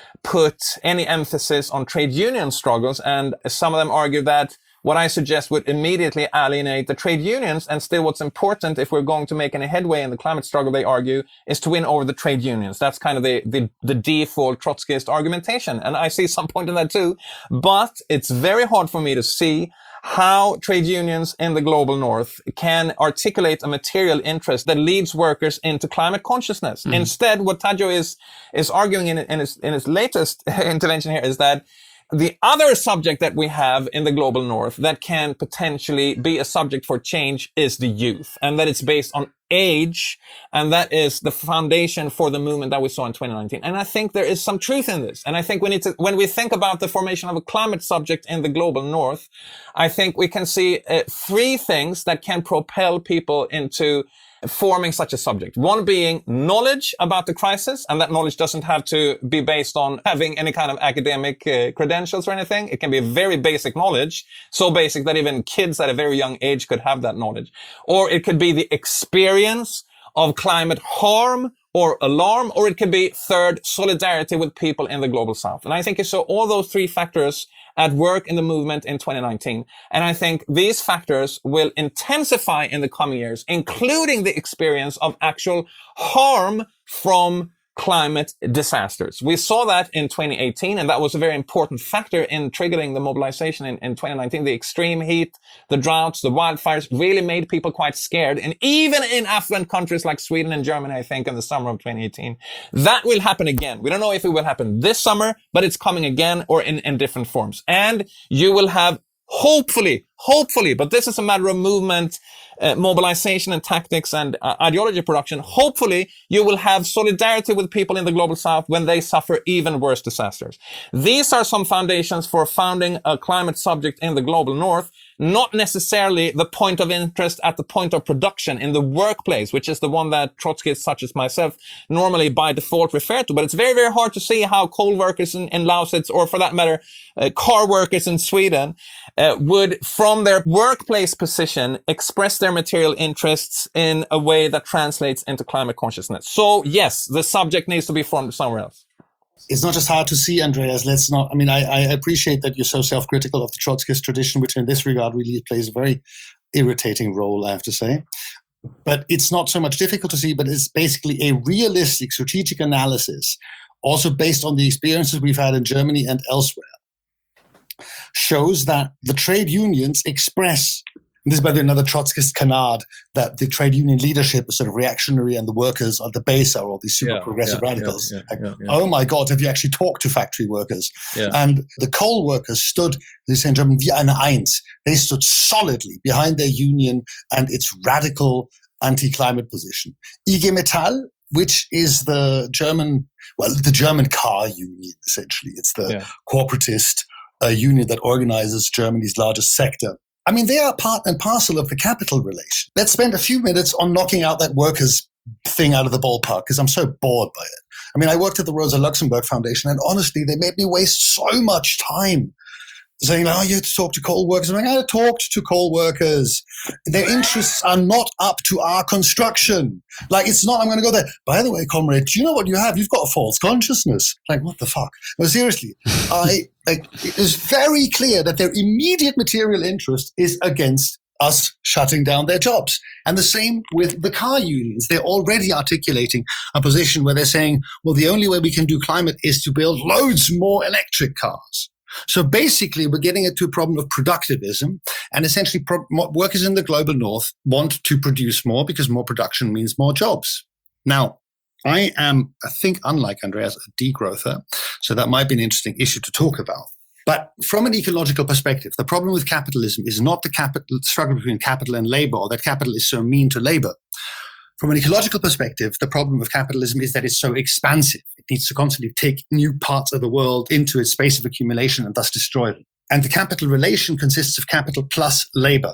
put any emphasis on trade union struggles. And some of them argue that what I suggest would immediately alienate the trade unions. And still, what's important, if we're going to make any headway in the climate struggle, they argue, is to win over the trade unions. That's kind of the, the, the default Trotskyist argumentation. And I see some point in that too. But it's very hard for me to see how trade unions in the global north can articulate a material interest that leads workers into climate consciousness. Mm. Instead, what Tadzio is, is arguing in, in, his, in his latest intervention here is that the other subject that we have in the global north that can potentially be a subject for change is the youth, and that it's based on age, and that is the foundation for the movement that we saw in twenty nineteen. And I think there is some truth in this. And I think we need to, when we think about the formation of a climate subject in the global north, I think we can see uh, three things that can propel people into forming such a subject. One being knowledge about the crisis, and that knowledge doesn't have to be based on having any kind of academic uh, credentials or anything. It can be very basic knowledge, so basic that even kids at a very young age could have that knowledge. Or it could be the experience of climate harm or alarm, or it could be, third, solidarity with people in the global south. And I think you saw all those three factors at work in the movement in twenty nineteen. And I think these factors will intensify in the coming years, including the experience of actual harm from climate disasters. We saw that in twenty eighteen, and that was a very important factor in triggering the mobilization in, in twenty nineteen. The extreme heat, the droughts, the wildfires really made people quite scared. And even in affluent countries like Sweden and Germany, I think in the summer of twenty eighteen, that will happen again. We don't know if it will happen this summer, but it's coming again, or in, in different forms. And you will have Hopefully, hopefully, but this is a matter of movement uh, mobilization and tactics and uh, ideology production, hopefully you will have solidarity with people in the global south when they suffer even worse disasters. These are some foundations for founding a climate subject in the global north, not necessarily the point of interest at the point of production in the workplace, which is the one that Trotskyists such as myself normally by default refer to. But it's very, very hard to see how coal workers in, in Lausitz, or for that matter, uh, car workers in Sweden, uh, would, from their workplace position, express their material interests in a way that translates into climate consciousness. So yes, the subject needs to be formed somewhere else. It's not just hard to see, Andreas. Let's not, I mean, I, I appreciate that you're so self-critical of the Trotskyist tradition, which in this regard really plays a very irritating role, I have to say. But it's not so much difficult to see, but it's basically a realistic strategic analysis, also based on the experiences we've had in Germany and elsewhere, shows that the trade unions express, and this is by the way another Trotskyist canard, that the trade union leadership is sort of reactionary and the workers at the base are all these super Yeah, progressive yeah, radicals. yeah, Like, yeah, yeah. oh my God, have you actually talked to factory workers? Yeah. And the coal workers stood, they say in German, wie eine Eins. They stood solidly behind their union and its radical anti-climate position. I G Metall, which is the German, well, the German car union, essentially. It's the Yeah. corporatist uh, union that organizes Germany's largest sector. I mean, they are part and parcel of the capital relation. Let's spend a few minutes on knocking out that workers thing out of the ballpark, because I'm so bored by it. I mean, I worked at the Rosa Luxemburg Foundation, and honestly, they made me waste so much time saying, oh, you have to talk to coal workers. I'm like, I talked to coal workers. Their interests are not up to our construction. Like, it's not, I'm going to go there. By the way, comrade, do you know what you have? You've got a false consciousness. Like, what the fuck? No, seriously. I, I, it is very clear that their immediate material interest is against us shutting down their jobs. And the same with the car unions. They're already articulating a position where they're saying, well, the only way we can do climate is to build loads more electric cars. So basically, we're getting into a problem of productivism, and essentially pro- workers in the global north want to produce more because more production means more jobs. Now, I am, I think, unlike Andreas, a degrowther, so that might be an interesting issue to talk about. But from an ecological perspective, the problem with capitalism is not the capital, struggle between capital and labor, or that capital is so mean to labor. From an ecological perspective, the problem with capitalism is that it's so expansive. It needs to constantly take new parts of the world into its space of accumulation and thus destroy them. And the capital relation consists of capital plus labor.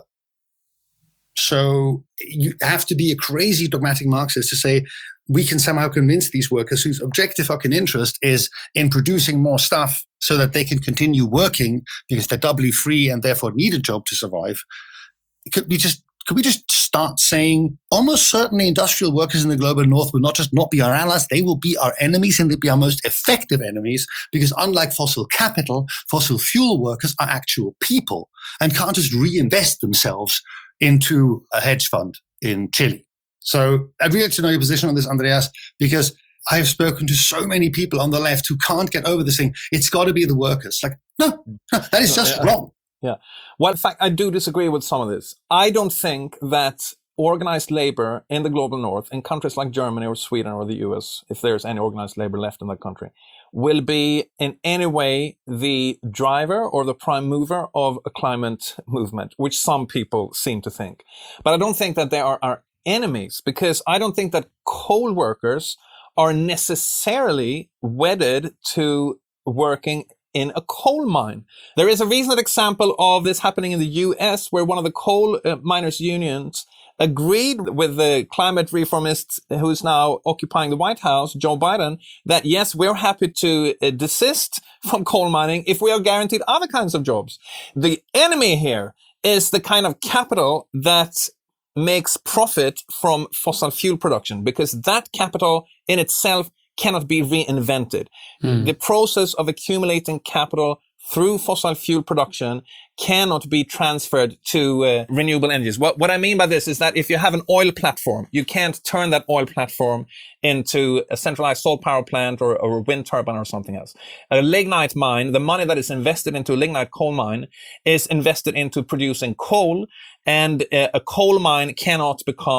So you have to be a crazy dogmatic Marxist to say we can somehow convince these workers whose objective fucking interest is in producing more stuff so that they can continue working because they're doubly free and therefore need a job to survive. Could we just Could we just start saying almost certainly industrial workers in the global north will not just not be our allies, they will be our enemies, and they'll be our most effective enemies, because unlike fossil capital, fossil fuel workers are actual people and can't just reinvest themselves into a hedge fund in Chile. So I'd really like to know your position on this, Andreas, because I've spoken to so many people on the left who can't get over this thing. It's got to be the workers. Like, no, no that is just yeah. wrong. Yeah. Well, in fact, I do disagree with some of this. I don't think that organized labor in the global north, in countries like Germany or Sweden or the U S, if there's any organized labor left in that country, will be in any way the driver or the prime mover of a climate movement, which some people seem to think. But I don't think that they are our enemies, because I don't think that coal workers are necessarily wedded to working in a coal mine. There is a recent example of this happening in the U S, where one of the coal uh, miners' unions agreed with the climate reformist who's now occupying the White House, Joe Biden, that yes, we're happy to uh, desist from coal mining if we are guaranteed other kinds of jobs. The enemy here is the kind of capital that makes profit from fossil fuel production, because that capital in itself cannot be reinvented. Mm. The process of accumulating capital through fossil fuel production cannot be transferred to uh, renewable energies. What, what I mean by this is that if you have an oil platform, you can't turn that oil platform into a centralized solar power plant or, or a wind turbine or something else. A lignite mine, the money that is invested into a lignite coal mine is invested into producing coal, and uh, a coal mine cannot become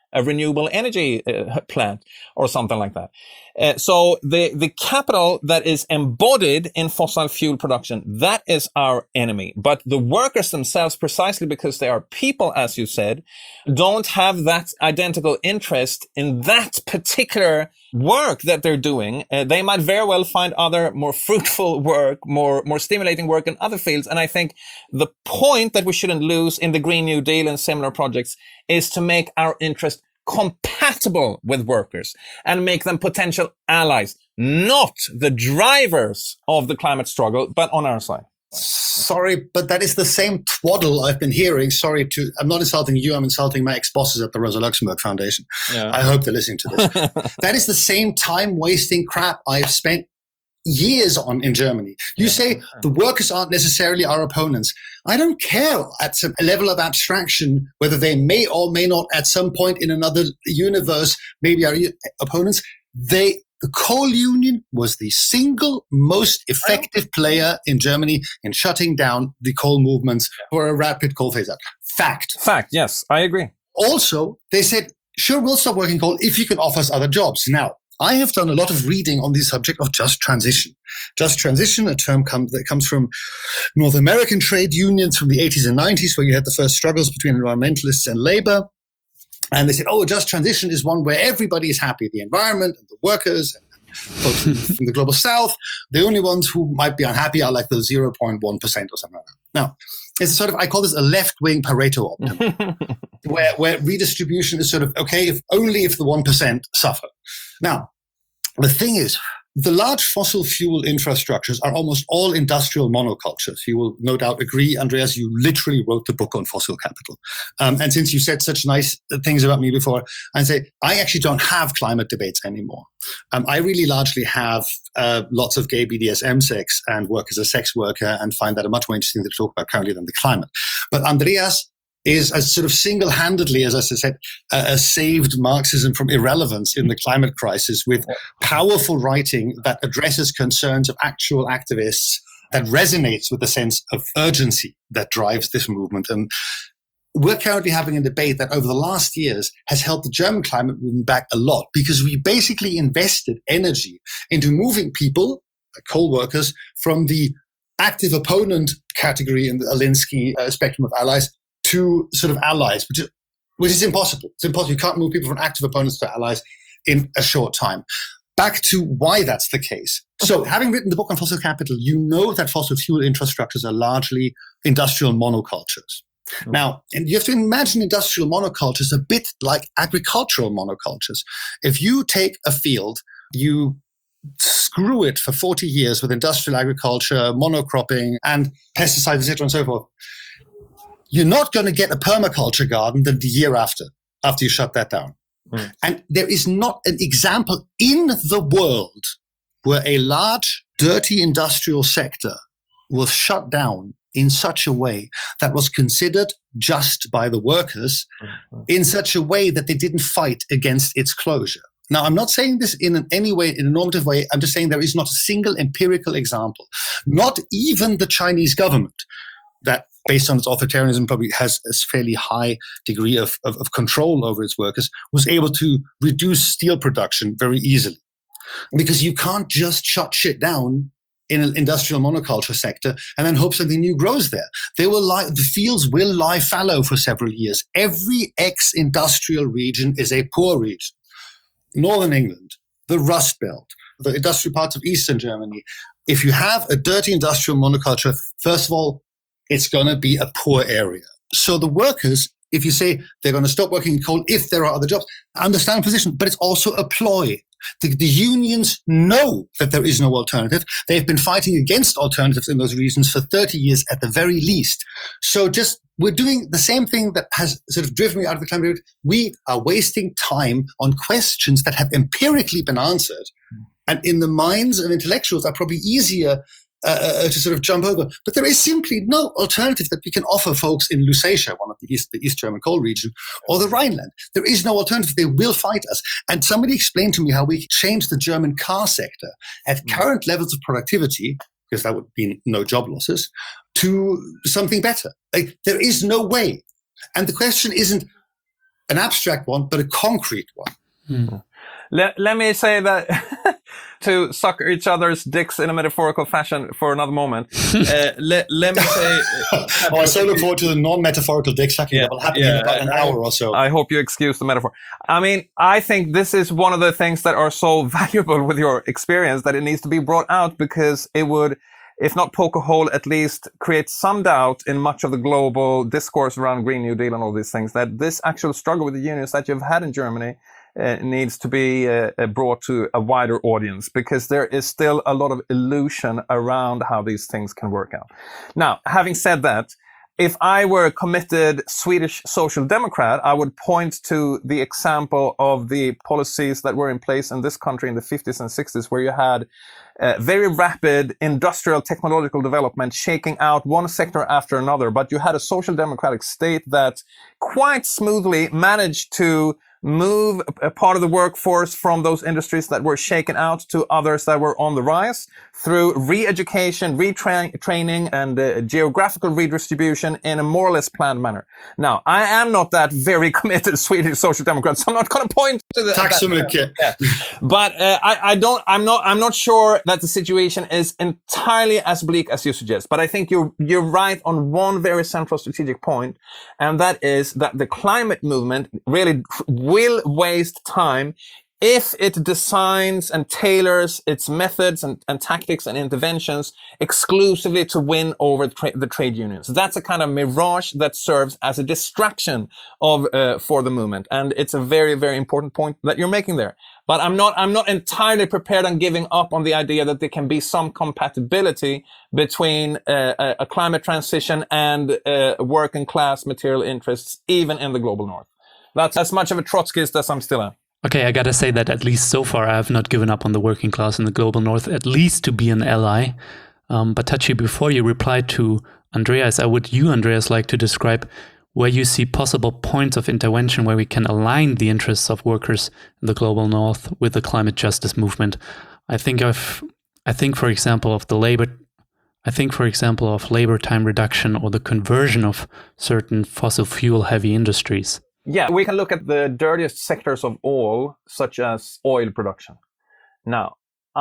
a renewable energy uh, plant or something like that. Uh, so the, the capital that is embodied in fossil fuel production, that is our enemy. But the workers themselves, precisely because they are people, as you said, don't have that identical interest in that particular work that they're doing. Uh, they might very well find other more fruitful work, more, more stimulating work in other fields. And I think the point that we shouldn't lose in the Green New Deal and similar projects is to make our interest compatible with workers and make them potential allies, not the drivers of the climate struggle, but on our side. Sorry, but that is the same twaddle I've been hearing. Sorry to, I'm not insulting you, I'm insulting my ex-bosses at the Rosa Luxemburg Foundation. Yeah. I hope they're listening to this. That is the same time-wasting crap I've spent years on in Germany. You yeah. say the workers aren't necessarily our opponents. I don't care at some level of abstraction whether they may or may not at some point in another universe maybe are opponents. They The coal union was the single most effective player in Germany in shutting down the coal movements for a rapid coal phase out. Fact. Fact, yes, I agree. Also, they said, sure, we'll stop working coal if you can offer us other jobs. Now, I have done a lot of reading on the subject of just transition. Just transition, a term come, that comes from North American trade unions from the eighties and nineties, where you had the first struggles between environmentalists and labor. And they said, oh, a just transition is one where everybody is happy, the environment and the workers and folks from the global south. The only ones who might be unhappy are like the zero point one percent or something like that. Now, it's sort of, I call this a left-wing Pareto optimum, where, where redistribution is sort of, okay, if only if the one percent suffer. Now, the thing is, the large fossil fuel infrastructures are almost all industrial monocultures. You will no doubt agree, Andreas, you literally wrote the book on fossil capital. Um, and since you said such nice things about me before, I say, I actually don't have climate debates anymore. Um, I really largely have uh, lots of gay B D S M sex and work as a sex worker and find that a much more interesting thing to talk about currently than the climate. But Andreas is as sort of single-handedly, as I said, uh, saved Marxism from irrelevance in the climate crisis with powerful writing that addresses concerns of actual activists, that resonates with the sense of urgency that drives this movement. And we're currently having a debate that over the last years has held the German climate movement back a lot because we basically invested energy into moving people, like coal workers, from the active opponent category in the Alinsky uh, spectrum of allies to sort of allies, which is, which is impossible. It's impossible. You can't move people from active opponents to allies in a short time. Back to why that's the case. So having written the book on fossil capital, you know that fossil fuel infrastructures are largely industrial monocultures. Mm-hmm. Now, and you have to imagine industrial monocultures a bit like agricultural monocultures. If you take a field, you screw it for forty years with industrial agriculture, monocropping, and pesticides, et cetera, and so forth, you're not going to get a permaculture garden the year after, after you shut that down. Mm. And there is not an example in the world where a large, dirty industrial sector was shut down in such a way that was considered just by the workers, mm-hmm. in such a way that they didn't fight against its closure. Now, I'm not saying this in any way, in a normative way. I'm just saying there is not a single empirical example, not even the Chinese government, that based on its authoritarianism probably has a fairly high degree of, of, of control over its workers, was able to reduce steel production very easily. Because you can't just shut shit down in an industrial monoculture sector and then hope something new grows there. They will lie, the fields will lie fallow for several years. Every ex-industrial region is a poor region. Northern England, the Rust Belt, the industrial parts of Eastern Germany. If you have a dirty industrial monoculture, first of all, it's going to be a poor area. So the workers, if you say they're going to stop working in coal if there are other jobs, I understand the position, but it's also a ploy. The, the unions know that there is no alternative. They've been fighting against alternatives in those regions for thirty years at the very least. So just we're doing the same thing that has sort of driven me out of the climate movement. We are wasting time on questions that have empirically been answered. And in the minds of intellectuals are probably easier Uh, to sort of jump over. But there is simply no alternative that we can offer folks in Lusatia, one of the East, the East German coal region, or the Rhineland. There is no alternative. They will fight us. And somebody explained to me how we changed the German car sector at mm. current levels of productivity, because that would mean no job losses, to something better. Like, there is no way. And the question isn't, an abstract one, but a concrete one. Mm. Let, let me say that to suck each other's dicks in a metaphorical fashion for another moment. uh, let, let me say... oh, I so look forward to the non-metaphorical dick sucking yeah, that will happen yeah, in about an I, hour or so. I hope you excuse the metaphor. I mean, I think this is one of the things that are so valuable with your experience that it needs to be brought out, because it would, if not poke a hole, at least create some doubt in much of the global discourse around Green New Deal and all these things, that this actual struggle with the unions that you've had in Germany uh, needs to be uh, brought to a wider audience, because there is still a lot of illusion around how these things can work out. Now, having said that, if I were a committed Swedish social democrat, I would point to the example of the policies that were in place in this country in the fifties and sixties, where you had uh, very rapid industrial technological development shaking out one sector after another. But you had a social democratic state that quite smoothly managed to move a part of the workforce from those industries that were shaken out to others that were on the rise through re-education, retraining, and uh, geographical redistribution in a more or less planned manner. Now, I am not that very committed Swedish social democrat, so I'm not going to point to the, Tack så mycket. Yeah. But uh, I, I don't, I'm not, I'm not sure that the situation is entirely as bleak as you suggest. But I think you're, you're right on one very central strategic point, and that is that the climate movement really will waste time if it designs and tailors its methods and, and tactics and interventions exclusively to win over tra- the trade unions. That's a kind of mirage that serves as a distraction of uh, for the movement, and it's a very, very important point that you're making there. But I'm not, I'm not entirely prepared on giving up on the idea that there can be some compatibility between uh, a, a climate transition and uh, working class material interests, even in the global north. That's as much of a Trotskyist as I'm still am. Okay, I gotta say that at least so far I have not given up on the working class in the global north, at least to be an ally. Um, but Tachi, before you reply to Andreas, I would you, Andreas, like to describe where you see possible points of intervention where we can align the interests of workers in the global north with the climate justice movement. I think of, I think, for example, of the labor, I think, for example, of labor time reduction or the conversion of certain fossil fuel heavy industries. Yeah, we can look at the dirtiest sectors of all, such as oil production. Now,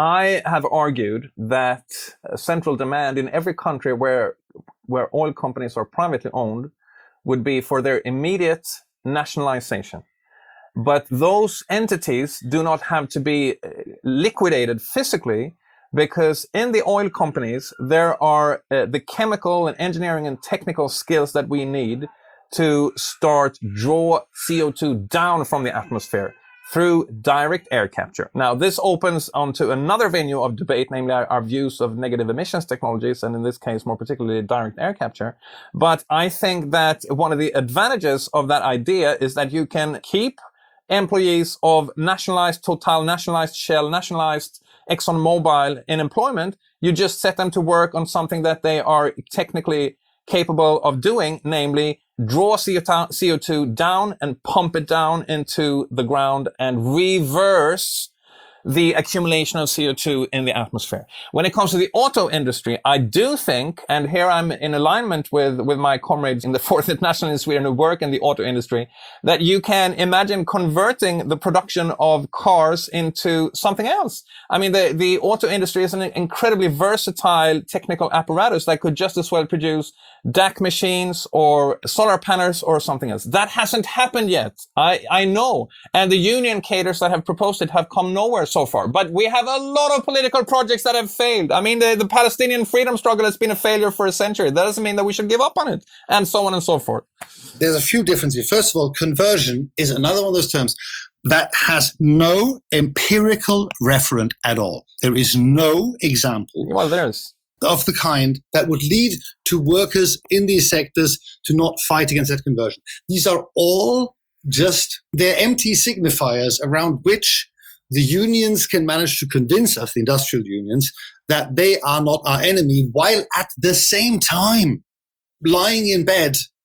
I have argued that central demand in every country where where oil companies are privately owned would be for their immediate nationalization. But those entities do not have to be liquidated physically, because in the oil companies, there are uh, the chemical and engineering and technical skills that we need to start draw C O two down from the atmosphere through direct air capture. Now, this opens onto another venue of debate, namely our, our views of negative emissions technologies, and in this case, more particularly direct air capture. But I think that one of the advantages of that idea is that you can keep employees of nationalized Total, nationalized Shell, nationalized ExxonMobil in employment. You just set them to work on something that they are technically capable of doing, namely draw C O two down and pump it down into the ground and reverse the accumulation of C O two in the atmosphere. When it comes to the auto industry, I do think, and here I'm in alignment with, with my comrades in the Fourth International in Sweden who work in the auto industry, that you can imagine converting the production of cars into something else. I mean, the, the auto industry is an incredibly versatile technical apparatus that could just as well produce D A C machines or solar panels or something else. That hasn't happened yet. I, I know. And the union cadres that have proposed it have come nowhere so far. But we have a lot of political projects that have failed. I mean, the, the Palestinian freedom struggle has been a failure for a century. That doesn't mean that we should give up on it, and so on and so forth. There's a few differences. First of all, conversion is another one of those terms that has no empirical referent at all. There is no example. Well, there's. Of the kind that would lead to workers in these sectors to not fight against that conversion. These are all just, they're empty signifiers around which the unions can manage to convince us, the industrial unions, that they are not our enemy, while at the same time lying in bed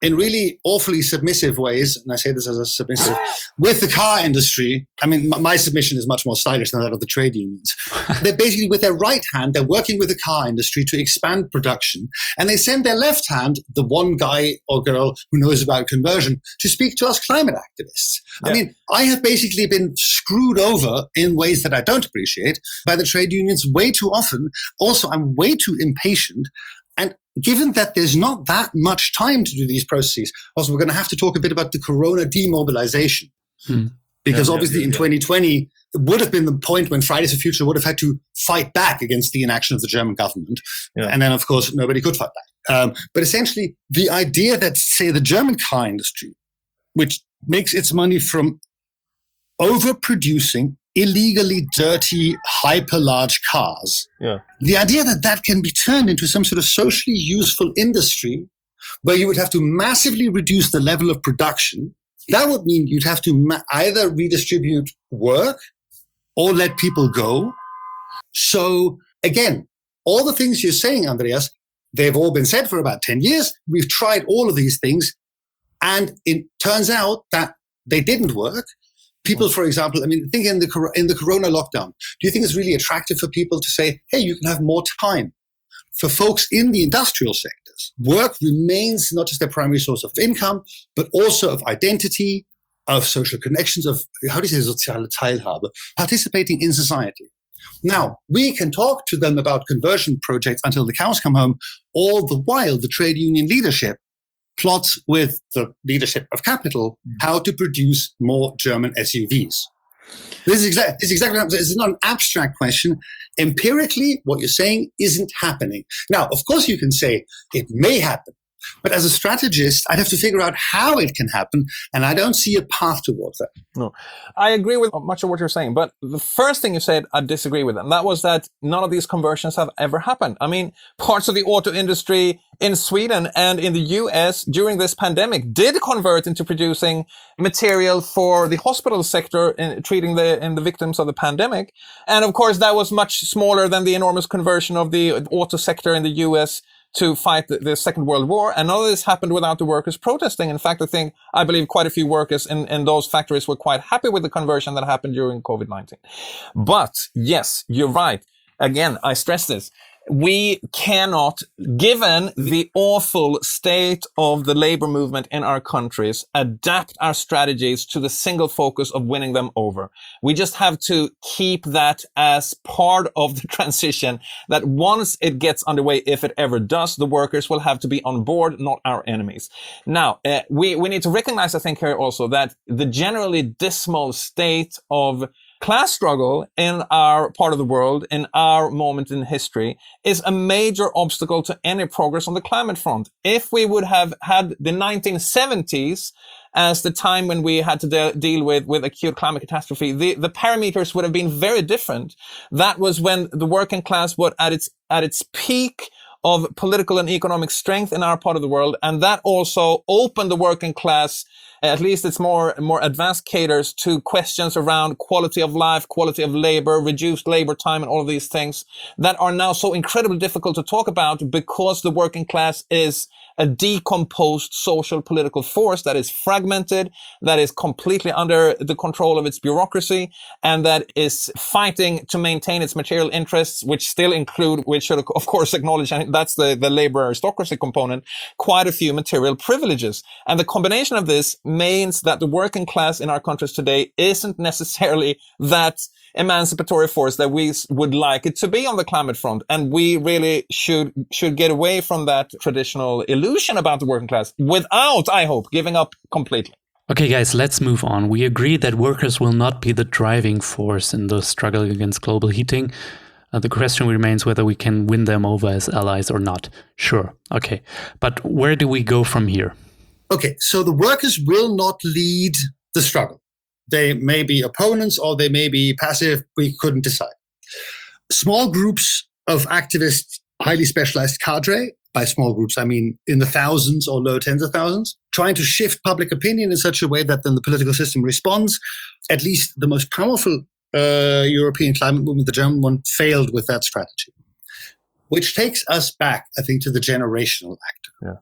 in really awfully submissive ways, and I say this as a submissive, with the car industry. I mean, my submission is much more stylish than that of the trade unions. They're basically, with their right hand, they're working with the car industry to expand production, and they send their left hand, the one guy or girl who knows about conversion, to speak to us climate activists. Yeah. I mean, I have basically been screwed over in ways that I don't appreciate by the trade unions way too often. Also, I'm way too impatient. And given that there's not that much time to do these processes, also we're going to have to talk a bit about the corona demobilization. Hmm. Because yeah, obviously yeah, yeah, in twenty twenty, it would have been the point when Fridays for Future would have had to fight back against the inaction of the German government. Yeah. And then, of course, nobody could fight back. Um, but essentially, the idea that, say, the German car industry, which makes its money from overproducing illegally dirty, hyper-large cars. Yeah. The idea that that can be turned into some sort of socially useful industry where you would have to massively reduce the level of production, that would mean you'd have to ma- either redistribute work or let people go. So again, all the things you're saying, Andreas, they've all been said for about ten years. We've tried all of these things, and it turns out that they didn't work. People, for example, I mean, think in the in the corona lockdown, do you think it's really attractive for people to say, hey, you can have more time? For folks in the industrial sectors, work remains not just their primary source of income, but also of identity, of social connections, of, how do you say, soziale Teilhabe, participating in society. Now, we can talk to them about conversion projects until the cows come home, all the while the trade union leadership plots with the leadership of capital how to produce more German S U Vs. This is, exa- this is exactly what I'm saying. This is not an abstract question. Empirically, what you're saying isn't happening. Now, of course, you can say it may happen. But as a strategist, I'd have to figure out how it can happen, and I don't see a path towards that. No, I agree with much of what you're saying, but the first thing you said, I disagree with, and that was that none of these conversions have ever happened. I mean, parts of the auto industry in Sweden and in the U S during this pandemic did convert into producing material for the hospital sector in treating the, in the victims of the pandemic. And of course, that was much smaller than the enormous conversion of the auto sector in the U S to fight the, the Second World War. And none of this happened without the workers protesting. In fact, I think, I believe quite a few workers in, in those factories were quite happy with the conversion that happened during COVID nineteen. But yes, you're right. Again, I stress this. We cannot, given the awful state of the labor movement in our countries, adapt our strategies to the single focus of winning them over. We just have to keep that as part of the transition, that once it gets underway, if it ever does, the workers will have to be on board, not our enemies. Now, uh, we, we need to recognize, I think here also, that the generally dismal state of class struggle in our part of the world, in our moment in history, is a major obstacle to any progress on the climate front. If we would have had the nineteen seventies as the time when we had to de- deal with, with acute climate catastrophe, the, the parameters would have been very different. That was when the working class was at its, at its peak of political and economic strength in our part of the world. And that also opened the working class, at least it's more, more advanced caters to questions around quality of life, quality of labor, reduced labor time, and all of these things that are now so incredibly difficult to talk about because the working class is a decomposed social political force that is fragmented, that is completely under the control of its bureaucracy, and that is fighting to maintain its material interests, which still include, which should of course acknowledge, and that's the, the labor aristocracy component, quite a few material privileges. And the combination of this means that the working class in our countries today isn't necessarily that emancipatory force that we would like it to be on the climate front. And we really should should get away from that traditional illusion about the working class without, I hope, giving up completely. Okay, guys, let's move on. We agree that workers will not be the driving force in the struggle against global heating. Uh, the question remains whether we can win them over as allies or not. Sure. Okay. But where do we go from here? Okay, so the workers will not lead the struggle. They may be opponents or they may be passive. We couldn't decide. Small groups of activists, highly specialized cadre, by small groups, I mean in the thousands or low tens of thousands, trying to shift public opinion in such a way that then the political system responds. At least the most powerful uh, European climate movement, the German one, failed with that strategy. Which takes us back, I think, to the generational actor. Yeah.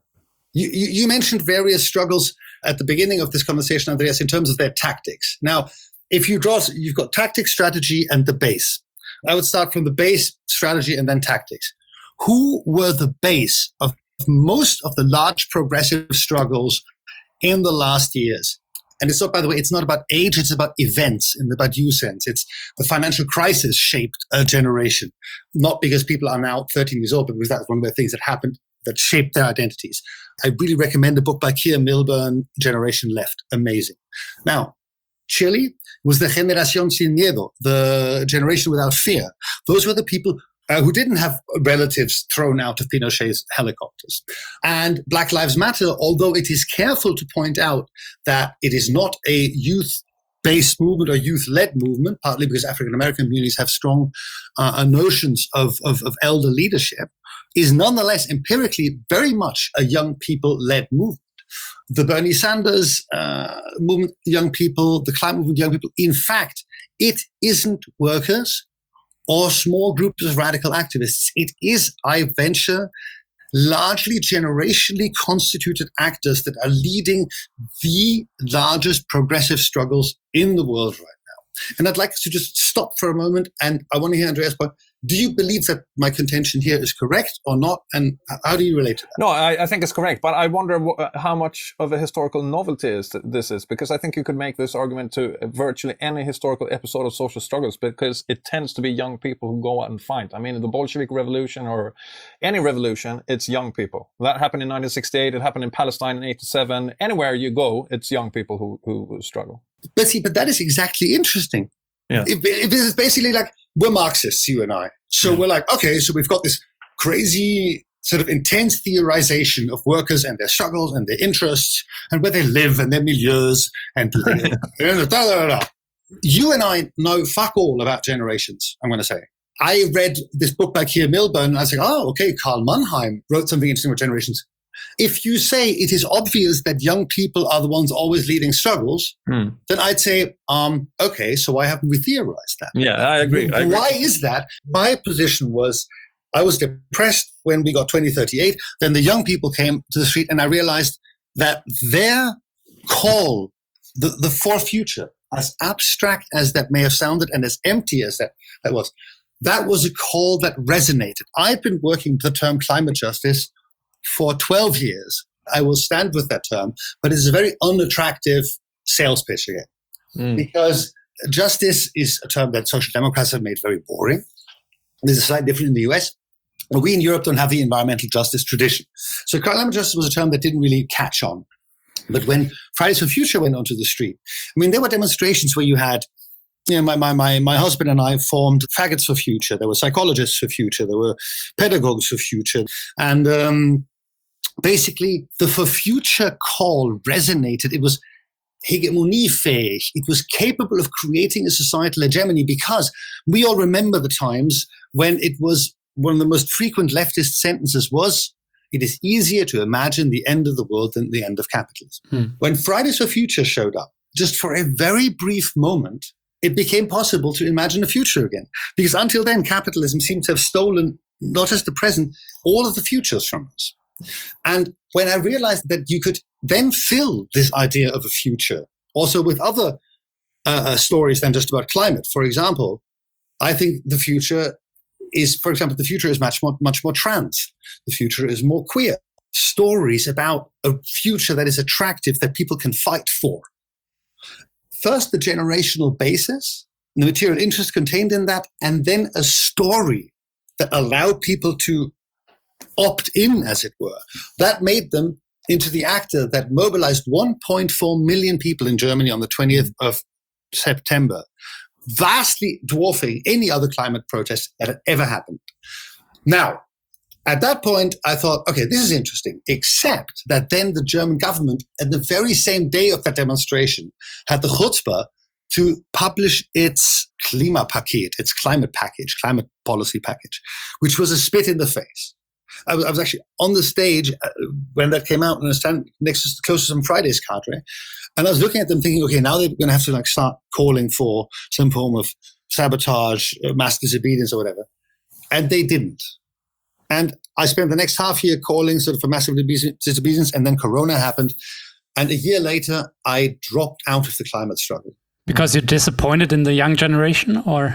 You, you, you mentioned various struggles at the beginning of this conversation, Andreas, in terms of their tactics. Now, if you draw, you've got tactics, strategy, and the base. I would start from the base, strategy, and then tactics. Who were the base of most of the large progressive struggles in the last years? And it's not, by the way, it's not about age, it's about events in the Badiou sense. It's the financial crisis shaped a generation, not because people are now thirteen years old, but because that's one of the things that happened that shaped their identities. I really recommend the book by Keir Milburn, Generation Left. Amazing. Now, Chile was the Generación Sin Miedo, the generation without fear. Those were the people uh, who didn't have relatives thrown out of Pinochet's helicopters. And Black Lives Matter, although it is careful to point out that it is not a youth-based movement or youth-led movement, partly because African-American communities have strong uh, notions of, of, of elder leadership, is nonetheless empirically very much a young people-led movement. The Bernie Sanders uh, movement, young people, the climate movement, young people. In fact, it isn't workers or small groups of radical activists. It is, I venture, largely generationally constituted actors that are leading the largest progressive struggles in the world right now. And I'd like to just stop for a moment, and I want to hear Andreas' point. Do you believe that my contention here is correct or not? And how do you relate to that? No, I, I think it's correct. But I wonder wh- how much of a historical novelty is th- this is, because I think you could make this argument to virtually any historical episode of social struggles, because it tends to be young people who go out and fight. I mean, the Bolshevik Revolution or any revolution, it's young people. That happened in nineteen sixty-eight. It happened in Palestine in eighty-seven. Anywhere you go, it's young people who, who, who struggle. But see, but that is exactly interesting. Yeah. If, if this is basically like, we're Marxists, you and I. So yeah. We're like, okay, so we've got this crazy sort of intense theorization of workers and their struggles and their interests and where they live and their milieus and da, da, da, da. You and I know fuck all about generations, I'm going to say. I read this book by Keir Milburn and I was like, oh, okay, Karl Mannheim wrote something interesting about generations. If you say it is obvious that young people are the ones always leading struggles, mm. then I'd say, um, okay, so why haven't we theorized that? Yeah, I agree. I agree. Why is that? My position was, I was depressed when we got twenty thirty-eight. Then the young people came to the street and I realized that their call, the, the for future, as abstract as that may have sounded and as empty as that, that was, that was a call that resonated. I've been working with the term climate justice for twelve years. I will stand with that term, but it's a very unattractive sales pitch again. Mm. Because justice is a term that social democrats have made very boring. There's a slight difference in the U S. We in Europe don't have the environmental justice tradition. So climate justice was a term that didn't really catch on. But when Fridays for Future went onto the street, I mean, there were demonstrations where you had, you know, my, my, my, my husband and I formed Faggots for Future. There were psychologists for future. There were pedagogues for future. And um, basically, the for future call resonated. It was hegemoniefähig. It was capable of creating a societal hegemony because we all remember the times when it was one of the most frequent leftist sentences was, it is easier to imagine the end of the world than the end of capitalism. Hmm. When Fridays for Future showed up, just for a very brief moment, it became possible to imagine a future again. Because until then, capitalism seemed to have stolen, not just the present, all of the futures from us. And when I realized that you could then fill this idea of a future also with other uh, uh, stories than just about climate. For example, I think the future is, for example, the future is much more, much more trans. The future is more queer. Stories about a future that is attractive, that people can fight for. First, the generational basis, the material interest contained in that, and then a story that allowed people to opt in, as it were. That made them into the actor that mobilized one point four million people in Germany on the twentieth of September, vastly dwarfing any other climate protest that had ever happened. Now, at that point, I thought, okay, this is interesting, except that then the German government, at the very same day of that demonstration, had the chutzpah to publish its Klimapaket, its climate package, climate policy package, which was a spit in the face. I was, I was actually on the stage uh, when that came out, and I was standing next to close to some Fridays cadre, and I was looking at them thinking, okay, now they're going to have to like start calling for some form of sabotage, uh, mass disobedience, or whatever, and they didn't. And I spent the next half year calling sort of for massive disobedience, and then Corona happened. And a year later, I dropped out of the climate struggle. Because you're disappointed in the young generation, or?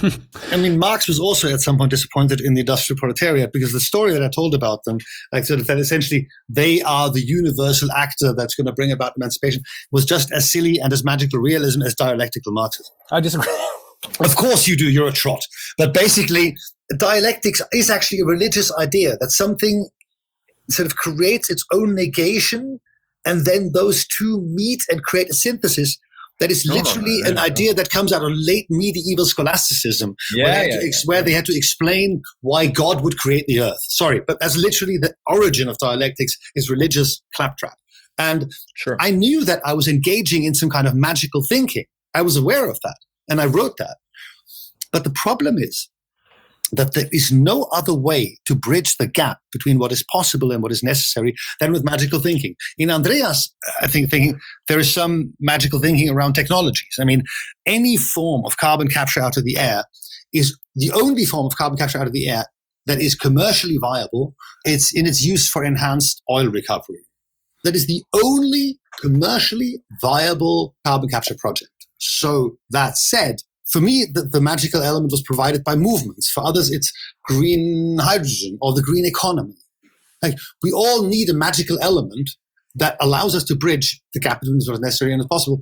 I mean, Marx was also at some point disappointed in the industrial proletariat, because the story that I told about them, like sort of that essentially they are the universal actor that's going to bring about emancipation, was just as silly and as magical realism as dialectical Marxism. I disagree. Of course you do, you're a trot. But basically, dialectics is actually a religious idea that something sort of creates its own negation, and then those two meet and create a synthesis that is literally no, no, no, an idea that comes out of late medieval scholasticism, yeah, where, they yeah, ex- yeah, where yeah. they had to explain why God would create the earth. Sorry, but that's literally the origin of dialectics, is religious claptrap. And sure. I knew that I was engaging in some kind of magical thinking. I was aware of that, and I wrote that. But the problem is that there is no other way to bridge the gap between what is possible and what is necessary than with magical thinking. In Andreas, I think thinking there is some magical thinking around technologies. I mean, any form of carbon capture out of the air is the only form of carbon capture out of the air that is commercially viable. It's in its use for enhanced oil recovery. That is the only commercially viable carbon capture project. So that said, for me, the, the magical element was provided by movements. For others, it's green hydrogen or the green economy. Like, we all need a magical element that allows us to bridge the gap between what is necessary and what's possible,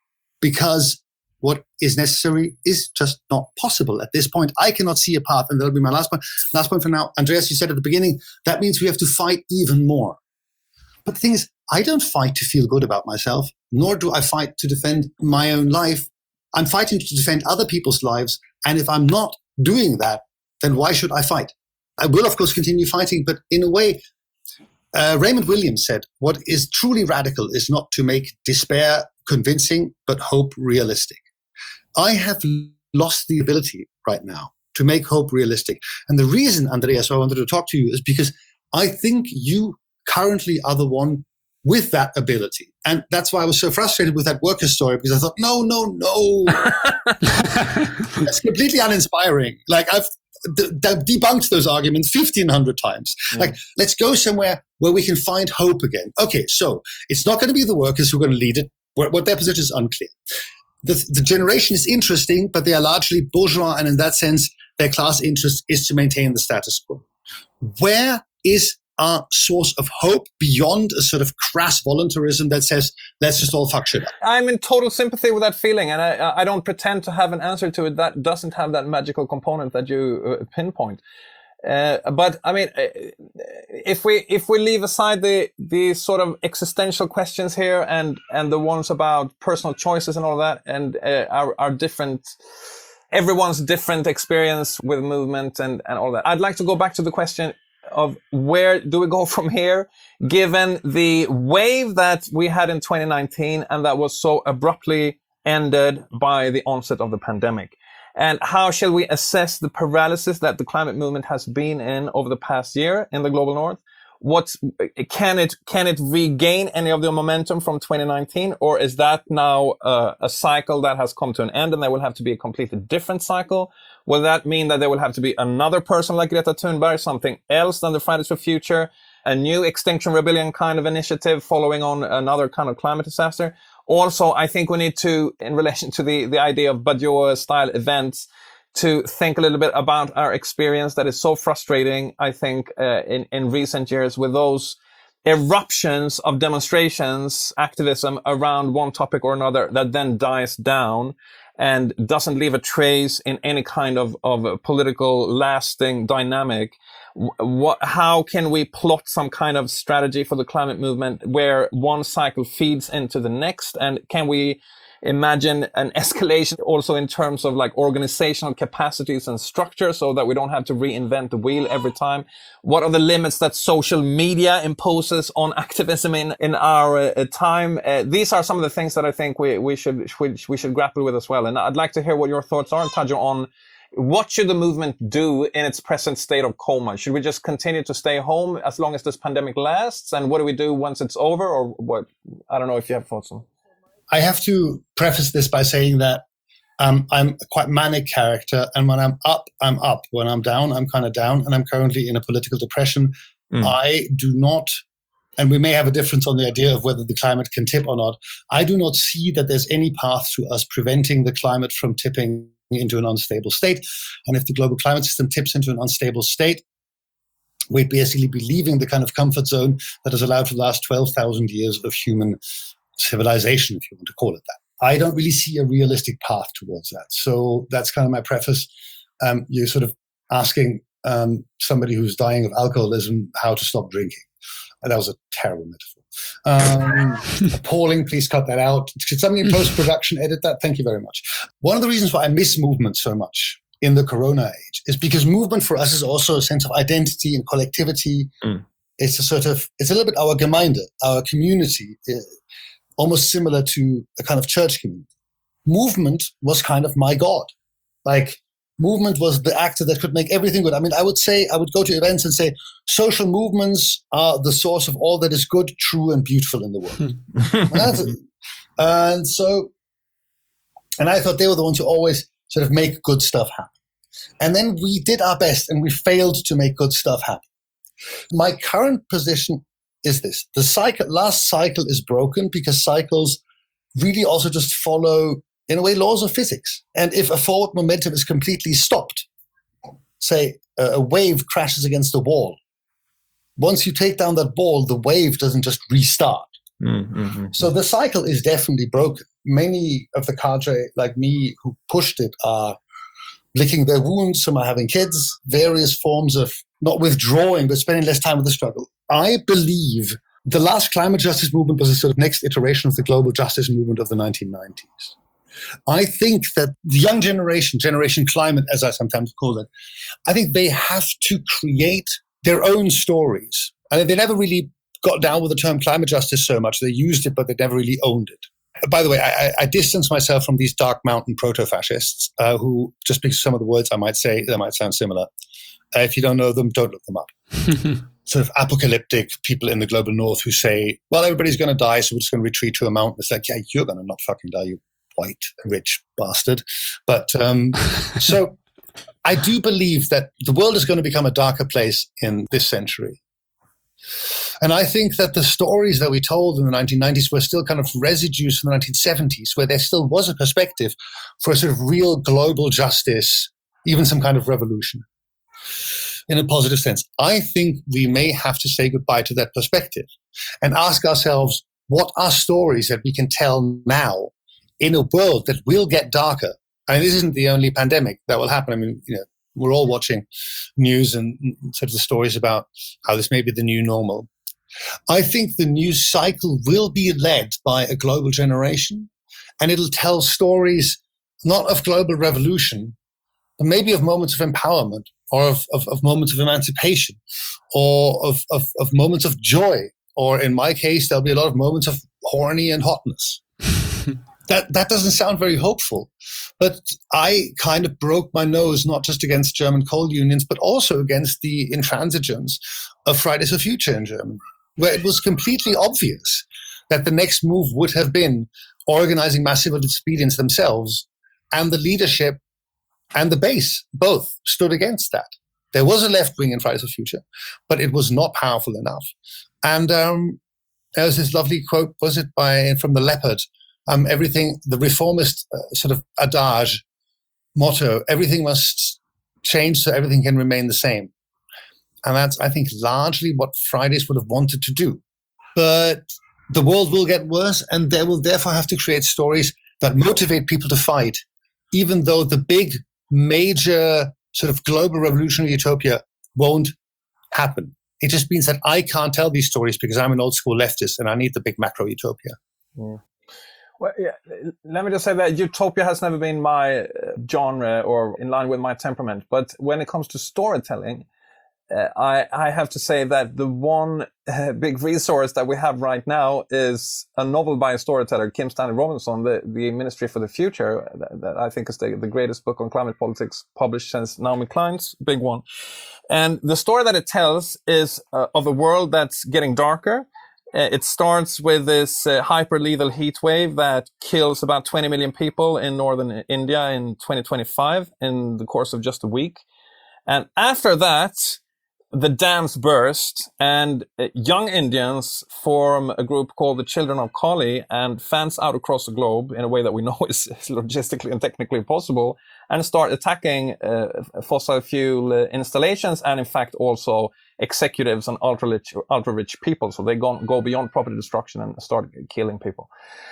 because what is necessary is just not possible at this point. I cannot see a path, and that'll be my last point. Last point for now. Andreas, you said at the beginning, that means we have to fight even more. But the thing is, I don't fight to feel good about myself, nor do I fight to defend my own life. I'm fighting to defend other people's lives. And if I'm not doing that, then why should I fight? I will, of course, continue fighting. But in a way, uh, Raymond Williams said, what is truly radical is not to make despair convincing, but hope realistic. I have lost the ability right now to make hope realistic. And the reason, Andreas, why I wanted to talk to you is because I think you currently are the one with that ability. And that's why I was so frustrated with that worker story, because I thought, no, no, no. That's completely uninspiring. Like, I've d- d- debunked those arguments fifteen hundred times. Mm. Like, let's go somewhere where we can find hope again. Okay, so it's not going to be the workers who are going to lead it. What, what their position is unclear. The, the generation is interesting, but they are largely bourgeois, and in that sense, their class interest is to maintain the status quo. Where is our source of hope beyond a sort of crass voluntarism that says, let's just all fuck shit up? I'm in total sympathy with that feeling, and I, I don't pretend to have an answer to it that doesn't have that magical component that you uh, pinpoint. Uh, but I mean, if we if we leave aside the the sort of existential questions here and and the ones about personal choices and all that, and uh, our our different, everyone's different experience with movement and and all that, I'd like to go back to the question of where do we go from here, given the wave that we had in twenty nineteen and that was so abruptly ended by the onset of the pandemic. And how shall we assess the paralysis that the climate movement has been in over the past year in the global north? What can it can it regain any of the momentum from twenty nineteen, or is that now uh, a cycle that has come to an end and there will have to be a completely different cycle? Will that mean that there will have to be another person like Greta Thunberg, something else than the Fridays for Future, a new Extinction Rebellion kind of initiative following on another kind of climate disaster? Also, I think we need to, in relation to the, the idea of Badiou-style events, to think a little bit about our experience that is so frustrating, I think, uh, in, in recent years with those eruptions of demonstrations, activism around one topic or another that then dies down and doesn't leave a trace in any kind of, of a political lasting dynamic. What, how can we plot some kind of strategy for the climate movement where one cycle feeds into the next? And can we imagine an escalation also in terms of like organizational capacities and structure so that we don't have to reinvent the wheel every time? What are the limits that social media imposes on activism in, in our uh, time? Uh, these are some of the things that I think we, we should, we, we should grapple with as well. And I'd like to hear what your thoughts are, Tadjo, on what should the movement do in its present state of coma? Should we just continue to stay home as long as this pandemic lasts? And what do we do once it's over? Or what? I don't know if you have thoughts on. I have to preface this by saying that Um, I'm a quite manic character, and when I'm up, I'm up. When I'm down, I'm kind of down, and I'm currently in a political depression. Mm. I do not, and we may have a difference on the idea of whether the climate can tip or not. I do not see that there's any path to us preventing the climate from tipping into an unstable state. And if the global climate system tips into an unstable state, we'd basically be leaving the kind of comfort zone that has allowed for the last twelve thousand years of human civilization, if you want to call it that. I don't really see a realistic path towards that. So that's kind of my preface. Um, you're sort of asking um, somebody who's dying of alcoholism how to stop drinking. And that was a terrible metaphor. Um, appalling, please cut that out. Could somebody in post-production edit that? Thank you very much. One of the reasons why I miss movement so much in the Corona age is because movement for us is also a sense of identity and collectivity. Mm. It's a sort of, it's a little bit our Gemeinde, our community, uh, almost similar to a kind of church community. Movement was kind of my God. Like, movement was the actor that could make everything good. I mean, I would say, I would go to events and say, social movements are the source of all that is good, true, and beautiful in the world. and, that's and so, and I thought they were the ones who always sort of make good stuff happen. And then we did our best and we failed to make good stuff happen. My current position is this. The cycle, last cycle is broken because cycles really also just follow, in a way, laws of physics. And if a forward momentum is completely stopped, say a, a wave crashes against a wall, once you take down that ball, the wave doesn't just restart. Mm-hmm. So the cycle is definitely broken. Many of the cadre, like me, who pushed it are licking their wounds, some are having kids, various forms of not withdrawing, but spending less time with the struggle. I believe the last climate justice movement was a sort of next iteration of the global justice movement of the nineteen nineties. I think that the young generation, Generation Climate, as I sometimes call it, I think they have to create their own stories. I mean, they never really got down with the term climate justice so much. They used it, but they never really owned it. By the way, I, I distance myself from these dark mountain proto-fascists uh, who, just because some of the words I might say, they might sound similar. Uh, if you don't know them, don't look them up. Sort of apocalyptic people in the global north who say, well, everybody's going to die, so we're just going to retreat to a mountain. It's like, yeah, you're going to not fucking die, you white, rich bastard. But um, so I do believe that the world is going to become a darker place in this century. And I think that the stories that we told in the nineteen nineties were still kind of residues from the nineteen seventies, where there still was a perspective for a sort of real global justice, even some kind of revolution, in a positive sense. I think we may have to say goodbye to that perspective and ask ourselves, what are stories that we can tell now in a world that will get darker? I mean, this isn't the only pandemic that will happen. I mean, you know, we're all watching news and sort of the stories about how this may be the new normal. I think the news cycle will be led by a global generation, and it'll tell stories not of global revolution, but maybe of moments of empowerment or of, of, of moments of emancipation or of, of, of moments of joy. Or in my case, there'll be a lot of moments of horny and hotness. That that doesn't sound very hopeful, but I kind of broke my nose not just against German coal unions, but also against the intransigence of Fridays for Future in Germany, where it was completely obvious that the next move would have been organizing mass civil disobedience themselves, and the leadership and the base both stood against that. There was a left wing in Fridays for Future, but it was not powerful enough. And um, there was this lovely quote, was it by from the Leopard? Um, everything, the reformist uh, sort of adage, motto, everything must change so everything can remain the same. And that's, I think, largely what Fridays would have wanted to do. But the world will get worse, and they will therefore have to create stories that motivate people to fight, even though the big, major sort of global revolutionary utopia won't happen. It just means that I can't tell these stories because I'm an old school leftist and I need the big macro utopia. Yeah. Well, yeah, let me just say that utopia has never been my genre or in line with my temperament. But when it comes to storytelling, uh, I, I have to say that the one uh, big resource that we have right now is a novel by a storyteller, Kim Stanley Robinson, the, the Ministry for the Future, that, that I think is the, the greatest book on climate politics published since Naomi Klein's big one. And the story that it tells is uh, of a world that's getting darker, Uh, it starts with this uh, hyper-lethal heat wave that kills about twenty million people in northern India in twenty twenty-five in the course of just a week. And after that, the dams burst, and uh, young Indians form a group called the Children of Kali and fans out across the globe in a way that we know is, is logistically and technically possible, and start attacking uh, fossil fuel uh, installations and, in fact, also executives and ultra-rich, ultra-rich people. So they go, go beyond property destruction and start killing people.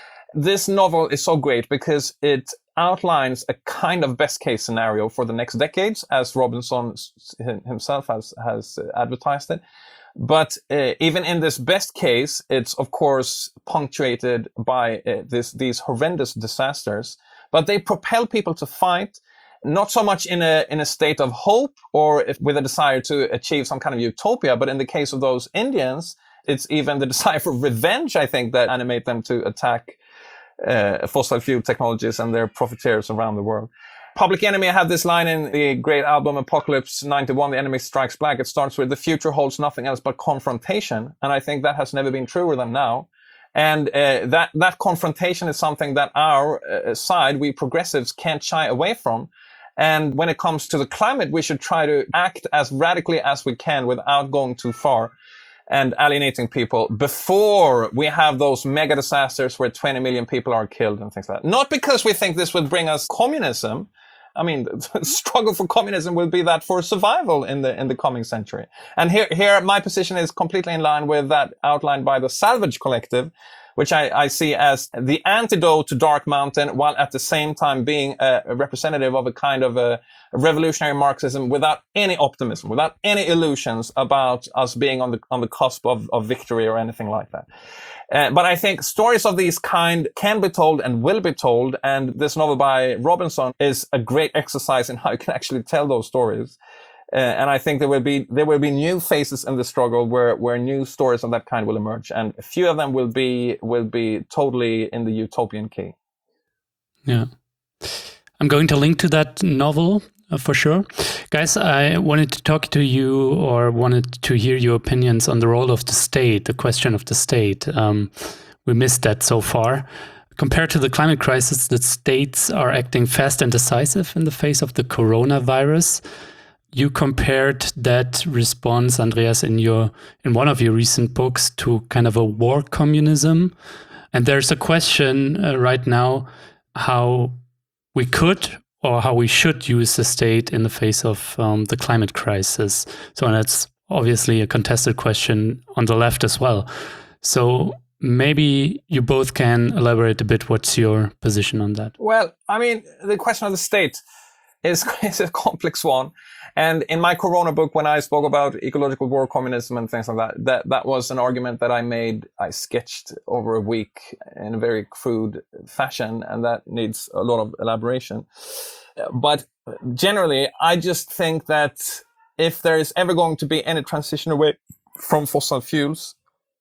This novel is so great because it outlines a kind of best case scenario for the next decades, as Robinson himself has, has advertised it. But uh, even in this best case, it's of course punctuated by uh, this, these horrendous disasters, but they propel people to fight, not so much in a, in a state of hope or if, with a desire to achieve some kind of utopia, but in the case of those Indians, it's even the desire for revenge, I think, that animate them to attack Uh, fossil fuel technologies and their profiteers around the world. Public Enemy had this line in the great album Apocalypse ninety-one, The Enemy Strikes Back. It starts with, "The future holds nothing else but confrontation." And I think that has never been truer than now. And uh, that, that confrontation is something that our uh, side, we progressives, can't shy away from. And when it comes to the climate, we should try to act as radically as we can without going too far and alienating people before we have those mega disasters where twenty million people are killed and things like that. Not because we think this will bring us communism. I mean, the struggle for communism will be that for survival in the in the coming century. And here, here, my position is completely in line with that outlined by the Salvage Collective, which I, I see as the antidote to Dark Mountain, while at the same time being a, a representative of a kind of a, a revolutionary Marxism without any optimism, without any illusions about us being on the on the cusp of, of victory or anything like that. Uh, but I think stories of these kind can be told and will be told, and this novel by Robinson is a great exercise in how you can actually tell those stories. Uh, and I think there will be there will be new phases in the struggle where where new stories of that kind will emerge, and a few of them will be will be totally in the utopian key. Yeah, I'm going to link to that novel uh, for sure, guys. I wanted to talk to you, or wanted to hear your opinions on the role of the state, the question of the state. Um, we missed that so far. Compared to the climate crisis, the states are acting fast and decisive in the face of the coronavirus. You compared that response, Andreas, in your in one of your recent books to kind of a war communism. And there's a question uh, right now how we could or how we should use the state in the face of um, the climate crisis. So that's obviously a contested question on the left as well. So maybe you both can elaborate a bit. What's your position on that? Well, I mean, the question of the state is, is a complex one. And in my Corona book, when I spoke about ecological war communism and things like that, that, that was an argument that I made, I sketched over a week in a very crude fashion, and that needs a lot of elaboration. But generally, I just think that if there is ever going to be any transition away from fossil fuels,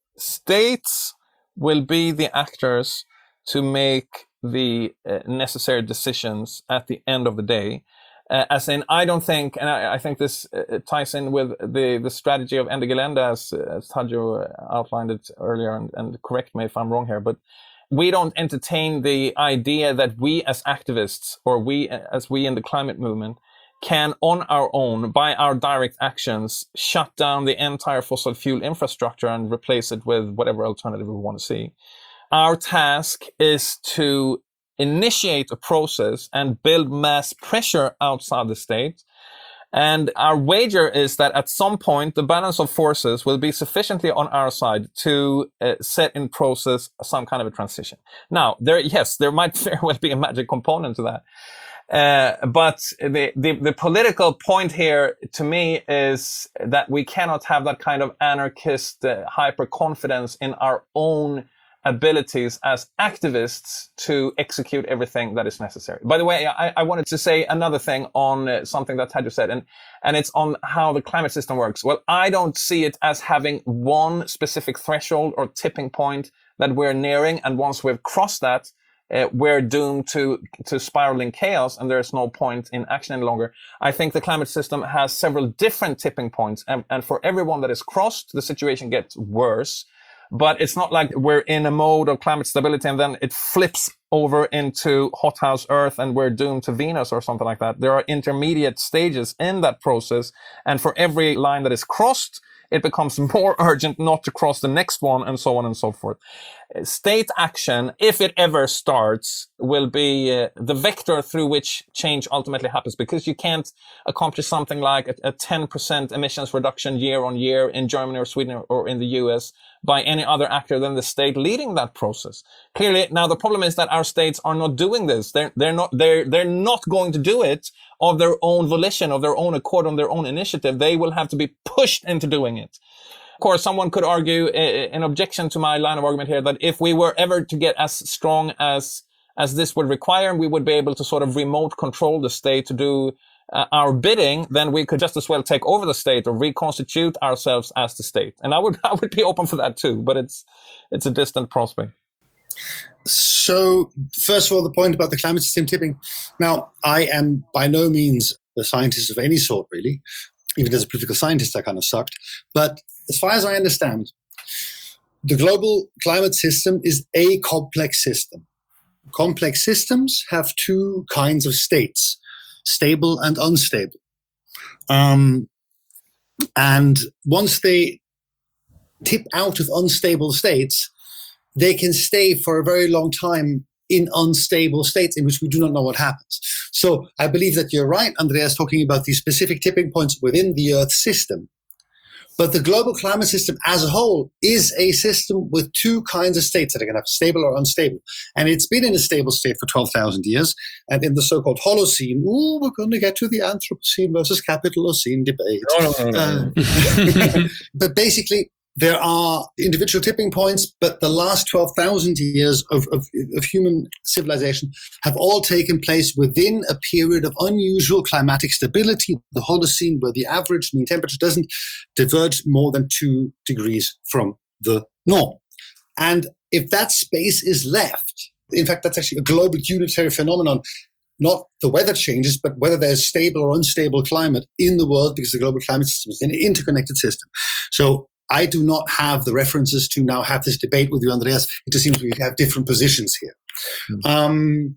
states will be the actors to make the uh, necessary decisions at the end of the day. Uh, as in, I don't think, and I, I think this uh, ties in with the, the strategy of Ende Gelände, as, as Tajo outlined it earlier, and, and correct me if I'm wrong here, but we don't entertain the idea that we as activists, or we as we in the climate movement, can on our own, by our direct actions, shut down the entire fossil fuel infrastructure and replace it with whatever alternative we want to see. Our task is to initiate a process and build mass pressure outside the state. And our wager is that at some point, the balance of forces will be sufficiently on our side to uh, set in process some kind of a transition. Now, there, yes, there might very well be a magic component to that. Uh, but the, the, the political point here to me is that we cannot have that kind of anarchist uh, hyper confidence in our own abilities as activists to execute everything that is necessary. By the way, I, I wanted to say another thing on uh, something that Tajo said, and, and it's on how the climate system works. Well, I don't see it as having one specific threshold or tipping point that we're nearing, and once we've crossed that, uh, we're doomed to, to spiraling chaos, and there's no point in action any longer. I think the climate system has several different tipping points, and, and for every one that is crossed, the situation gets worse. but it's not like we're in a mode of climate stability and then it flips over into hothouse Earth and we're doomed to Venus or something like that. There are intermediate stages in that process, and for every line that is crossed, it becomes more urgent not to cross the next one, and so on and so forth. State action, if it ever starts, will be uh, the vector through which change ultimately happens, because you can't accomplish something like a, a ten percent emissions reduction year on year in Germany or Sweden or in the U S by any other actor than the state leading that process. Clearly, now the problem is that our states are not doing this. They're, they're not, they're, they're not going to do it of their own volition, of their own accord, on their own initiative. They will have to be pushed into doing it. Of course, someone could argue uh, an objection to my line of argument here that if we were ever to get as strong as as this would require, we would be able to sort of remote control the state to do uh, our bidding, then we could just as well take over the state or reconstitute ourselves as the state. And I would I would be open for that too, but it's it's a distant prospect. So, first of all, the point about the climate system tipping. Now, I am by no means a scientist of any sort, really. Even as a political scientist, I kind of sucked. But as far as I understand, the global climate system is a complex system. Complex systems have two kinds of states, stable and unstable. Um, and once they tip out of unstable states, they can stay for a very long time in unstable states in which we do not know what happens. So I believe that you're right, Andreas, talking about these specific tipping points within the Earth system. But the global climate system as a whole is a system with two kinds of states that are going to have stable or unstable. And it's been in a stable state for twelve thousand years. And in the so-called Holocene, ooh, we're going to get to the Anthropocene versus Capitalocene debate. No, no, no, no. Uh, but basically, there are individual tipping points, but the last twelve thousand years of, of, of human civilization have all taken place within a period of unusual climatic stability, the Holocene, where the average mean temperature doesn't diverge more than two degrees from the norm. And if that space is left, in fact, that's actually a global unitary phenomenon, not the weather changes, but whether there's stable or unstable climate in the world, because the global climate system is an interconnected system. So I do not have the references to now have this debate with you, Andreas. It just seems we have different positions here. Mm-hmm. Um,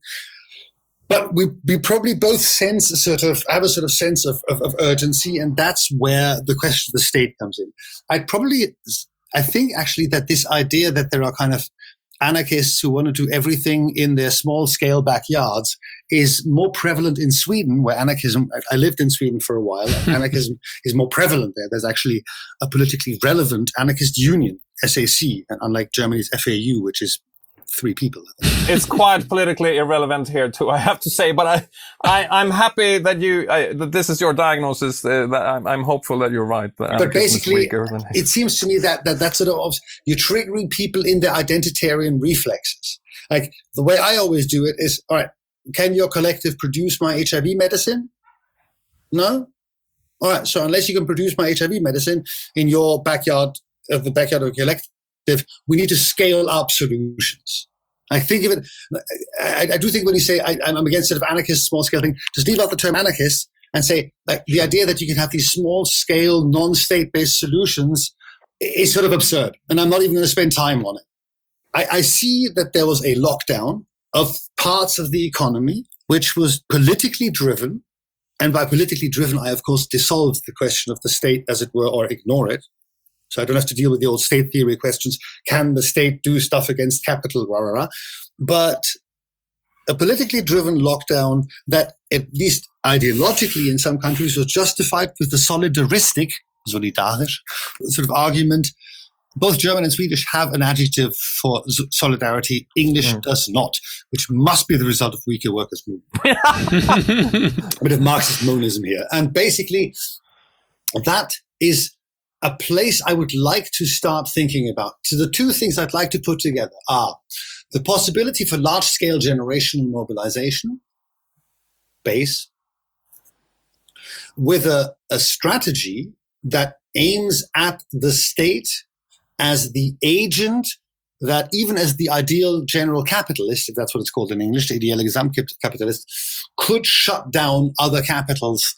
but we, we probably both sense a sort of, have a sort of sense of, of, of urgency, and that's where the question of the state comes in. I'd probably, I think actually that this idea that there are kind of anarchists who want to do everything in their small scale backyards is more prevalent in Sweden, where anarchism, I lived in Sweden for a while, anarchism is more prevalent there. There's actually a politically relevant anarchist union, S A C, unlike Germany's F A U, which is three people. It's quite politically irrelevant here too, I have to say, but I, I, I'm happy that you, I, that this is your diagnosis, uh, that I'm, I'm hopeful that you're right. That but basically, it seems to me that, that that's sort of, you're triggering people in their identitarian reflexes. Like, the way I always do it is, all right, can your collective produce my H I V medicine? No? All right, so unless you can produce my H I V medicine in your backyard, of the backyard of your collective, we need to scale up solutions. I think of it, I, I do think when you say I, I'm against sort of anarchist small scale thing, just leave out the term anarchist and say, like, the idea that you can have these small scale, non-state based solutions is sort of absurd. And I'm not even going to spend time on it. I, I see that there was a lockdown of parts of the economy, which was politically driven. And by politically driven, I, of course, dissolved the question of the state, as it were, or ignore it. So I don't have to deal with the old state theory questions. Can the state do stuff against capital? Rah, rah, rah. But a politically driven lockdown that, at least ideologically in some countries, was justified with the solidaristic, solidarisch, sort of argument. Both German and Swedish have an adjective for solidarity. English mm. does not, which must be the result of weaker workers' movement. A bit of Marxist monism here. And basically, that is a place I would like to start thinking about. So the two things I'd like to put together are the possibility for large-scale generational mobilization, base, with a, a strategy that aims at the state as the agent that, even as the ideal general capitalist, if that's what it's called in English, the ideal Gesamtkapitalist, could shut down other capitals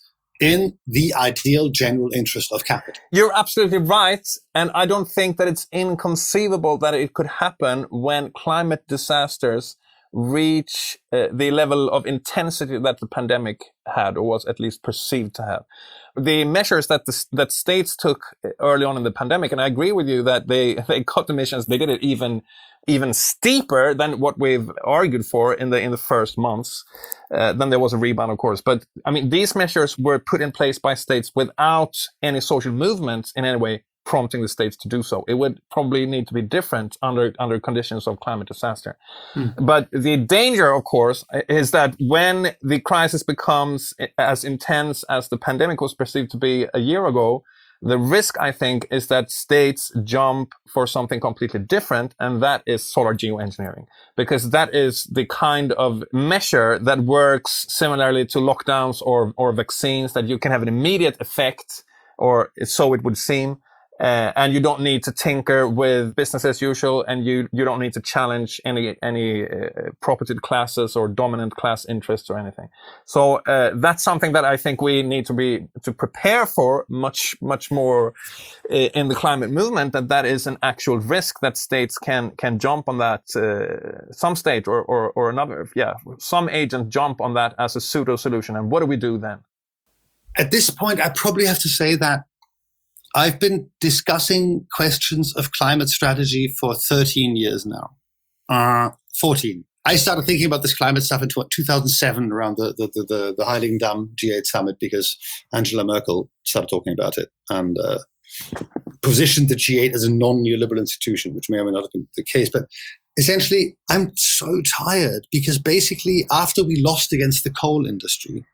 in the ideal general interest of capital. You're absolutely right. And I don't think that it's inconceivable that it could happen when climate disasters reach uh, the level of intensity that the pandemic had, or was at least perceived to have. The measures that the, that states took early on in the pandemic, and I agree with you that they, they cut emissions, they did it even even steeper than what we've argued for in the in the first months. Uh, then there was a rebound, of course. But I mean, these measures were put in place by states without any social movement in any way prompting the states to do so. It would probably need to be different under under conditions of climate disaster. Mm. But the danger, of course, is that when the crisis becomes as intense as the pandemic was perceived to be a year ago, the risk, I think, is that states jump for something completely different, and that is solar geoengineering, because that is the kind of measure that works similarly to lockdowns or, or vaccines, that you can have an immediate effect, or so it would seem. Uh, and you don't need to tinker with business as usual, and you, you don't need to challenge any any uh, property classes or dominant class interests or anything. So uh, that's something that I think we need to be to prepare for much much more uh, in the climate movement. That that is an actual risk that states can can jump on that. Uh, some state or, or or another, yeah, some agent jump on that as a pseudo solution. And what do we do then? At this point, I probably have to say that I've been discussing questions of climate strategy for thirteen years now, uh, fourteen. I started thinking about this climate stuff in two thousand seven around the, the, the, the Heiligendamm G eight summit, because Angela Merkel started talking about it and uh, positioned the G eight as a non-neoliberal institution, which may or may not have been the case. But essentially, I'm so tired because basically after we lost against the coal industry,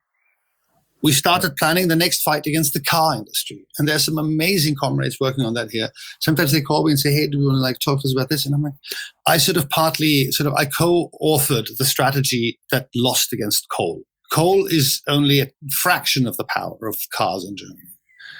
we started planning the next fight against the car industry. And there's some amazing comrades working on that here. Sometimes they call me and say, hey, do you want to like talk to us about this? And I'm like, I sort of partly, sort of, I co-authored the strategy that lost against coal. Coal is only a fraction of the power of cars in Germany.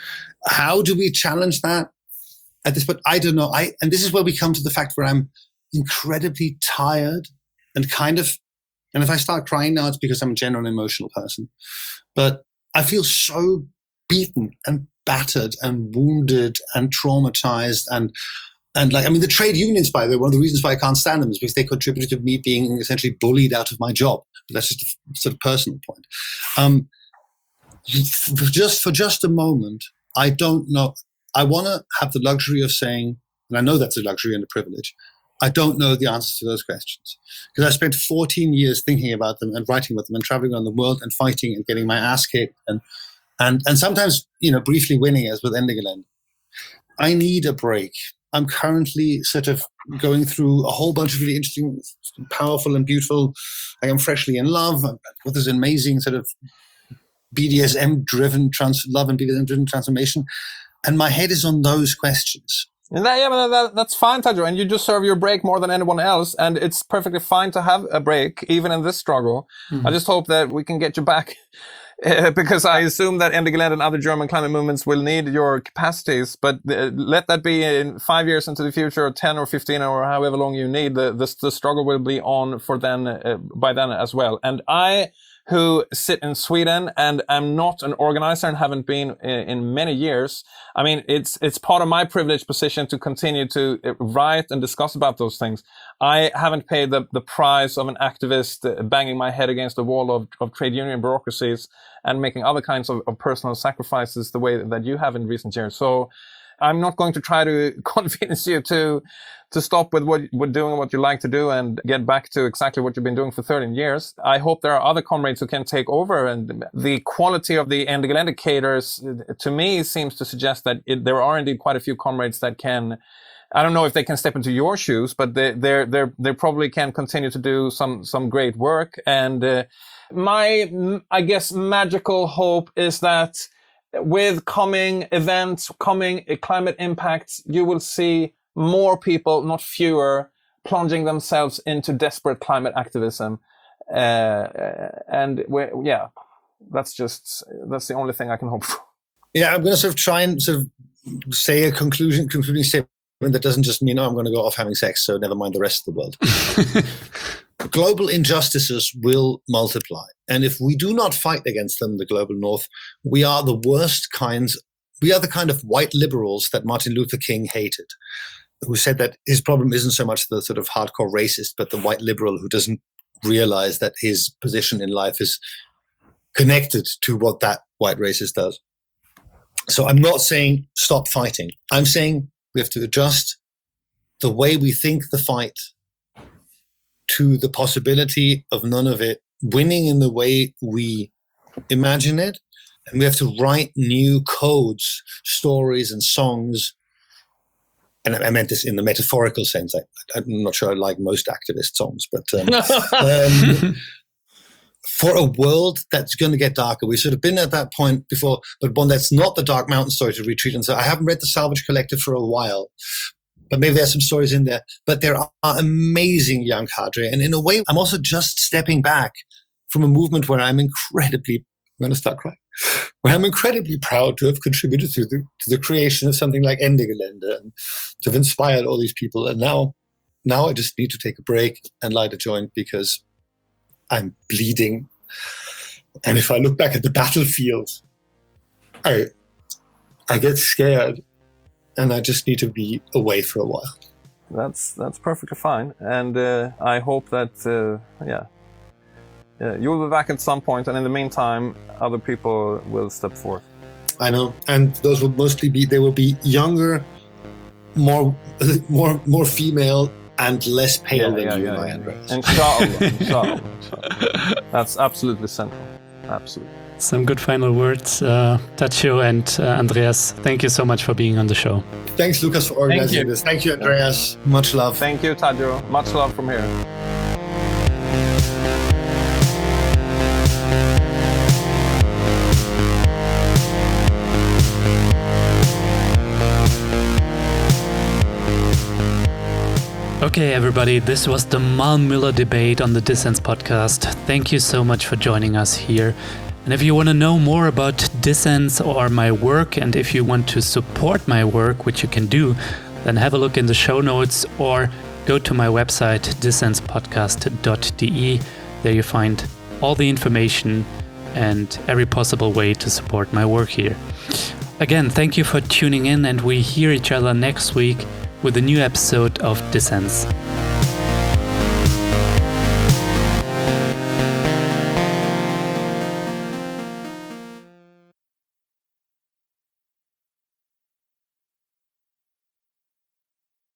How do we challenge that at this point? I don't know. I, and this is where we come to the fact where I'm incredibly tired and kind of, and if I start crying now, it's because I'm a general emotional person. But I feel so beaten and battered and wounded and traumatized and and like I mean the trade unions, by the way, one of the reasons why I can't stand them is because they contributed to me being essentially bullied out of my job. But that's just a sort of personal point. Um, for just for just a moment, I don't know. I want to have the luxury of saying, and I know that's a luxury and a privilege, I don't know the answers to those questions, because I spent fourteen years thinking about them and writing about them and traveling around the world and fighting and getting my ass kicked and and and sometimes, you know, briefly winning, as with Ende Gelände. I need a break. I'm currently sort of going through a whole bunch of really interesting, powerful and beautiful. I am freshly in love with this amazing sort of B D S M-driven trans love and B D S M-driven transformation, and my head is on those questions. And that, yeah, but that, that's fine, Tadjo, and you deserve your break more than anyone else, and it's perfectly fine to have a break, even in this struggle. Mm-hmm. I just hope that we can get you back, uh, because I assume that Ende Gelände and other German climate movements will need your capacities, but uh, let that be in five years into the future, or ten or fifteen, or however long you need. The, the, the struggle will be on for then, uh, by then as well. And I, who sit in Sweden and am not an organizer and haven't been in, in many years. I mean, it's it's part of my privileged position to continue to write and discuss about those things. I haven't paid the, the price of an activist banging my head against the wall of, of trade union bureaucracies and making other kinds of, of personal sacrifices the way that you have in recent years. So I'm not going to try to convince you to to stop with what with doing what you like to do and get back to exactly what you've been doing for thirteen years. I hope there are other comrades who can take over, and the quality of the Ende Gelände cadres, to me, seems to suggest that it, there are indeed quite a few comrades that can. I don't know if they can step into your shoes, but they they they they probably can continue to do some some great work. And uh, my, I guess, magical hope is that with coming events, coming climate impacts, you will see more people, not fewer, plunging themselves into desperate climate activism. Uh, and yeah, that's just, that's the only thing I can hope for. Yeah, I'm going to sort of try and sort of say a conclusion, concluding statement that doesn't just mean, oh, I'm going to go off having sex, so never mind the rest of the world. global injustices will multiply. And if we do not fight against them, the global north, we are the worst kinds. We are the kind of white liberals that Martin Luther King hated, who said that his problem isn't so much the sort of hardcore racist, but the white liberal who doesn't realize that his position in life is connected to what that white racist does. So I'm not saying stop fighting. I'm saying we have to adjust the way we think the fight to the possibility of none of it winning in the way we imagine it. And we have to write new codes, stories, and songs. And I meant this in the metaphorical sense. I, I'm not sure I like most activist songs, but um, um, for a world that's going to get darker. We've sort of been at that point before, but one that's not the Dark Mountain story to retreat. And so I haven't read the Salvage Collective for a while, but maybe there's some stories in there. But there are amazing young cadre. And in a way, I'm also just stepping back from a movement where I'm incredibly, I'm going to start crying, where I'm incredibly proud to have contributed to the, to the creation of something like Ende Gelände and to have inspired all these people. And now, now I just need to take a break and light a joint because I'm bleeding. And if I look back at the battlefield, I, I get scared. And I just need to be away for a while. That's that's perfectly fine, and uh, I hope that uh, yeah, yeah, you'll be back at some point, and in the meantime, other people will step forth. I know, and those will mostly be they will be younger, more more more female, and less pale yeah, than yeah, you, yeah, my yeah. Andreas. Inshallah, inshallah, inshallah. That's absolutely central. Absolutely. Some good final words, uh, Tadzio and uh, Andreas. Thank you so much for being on the show. Thanks, Lucas, for organizing Thank you. this. Thank you, Andreas. Much love. Thank you, Tadzio. Much love from here. Okay, everybody, this was the Malm-Müller debate on the Dissens podcast. Thank you so much for joining us here. And if you want to know more about Dissens or my work, and if you want to support my work, which you can do, then have a look in the show notes or go to my website, dissens podcast dot d e. There you find all the information and every possible way to support my work here. Again, thank you for tuning in, and we hear each other next week with a new episode of Dissens.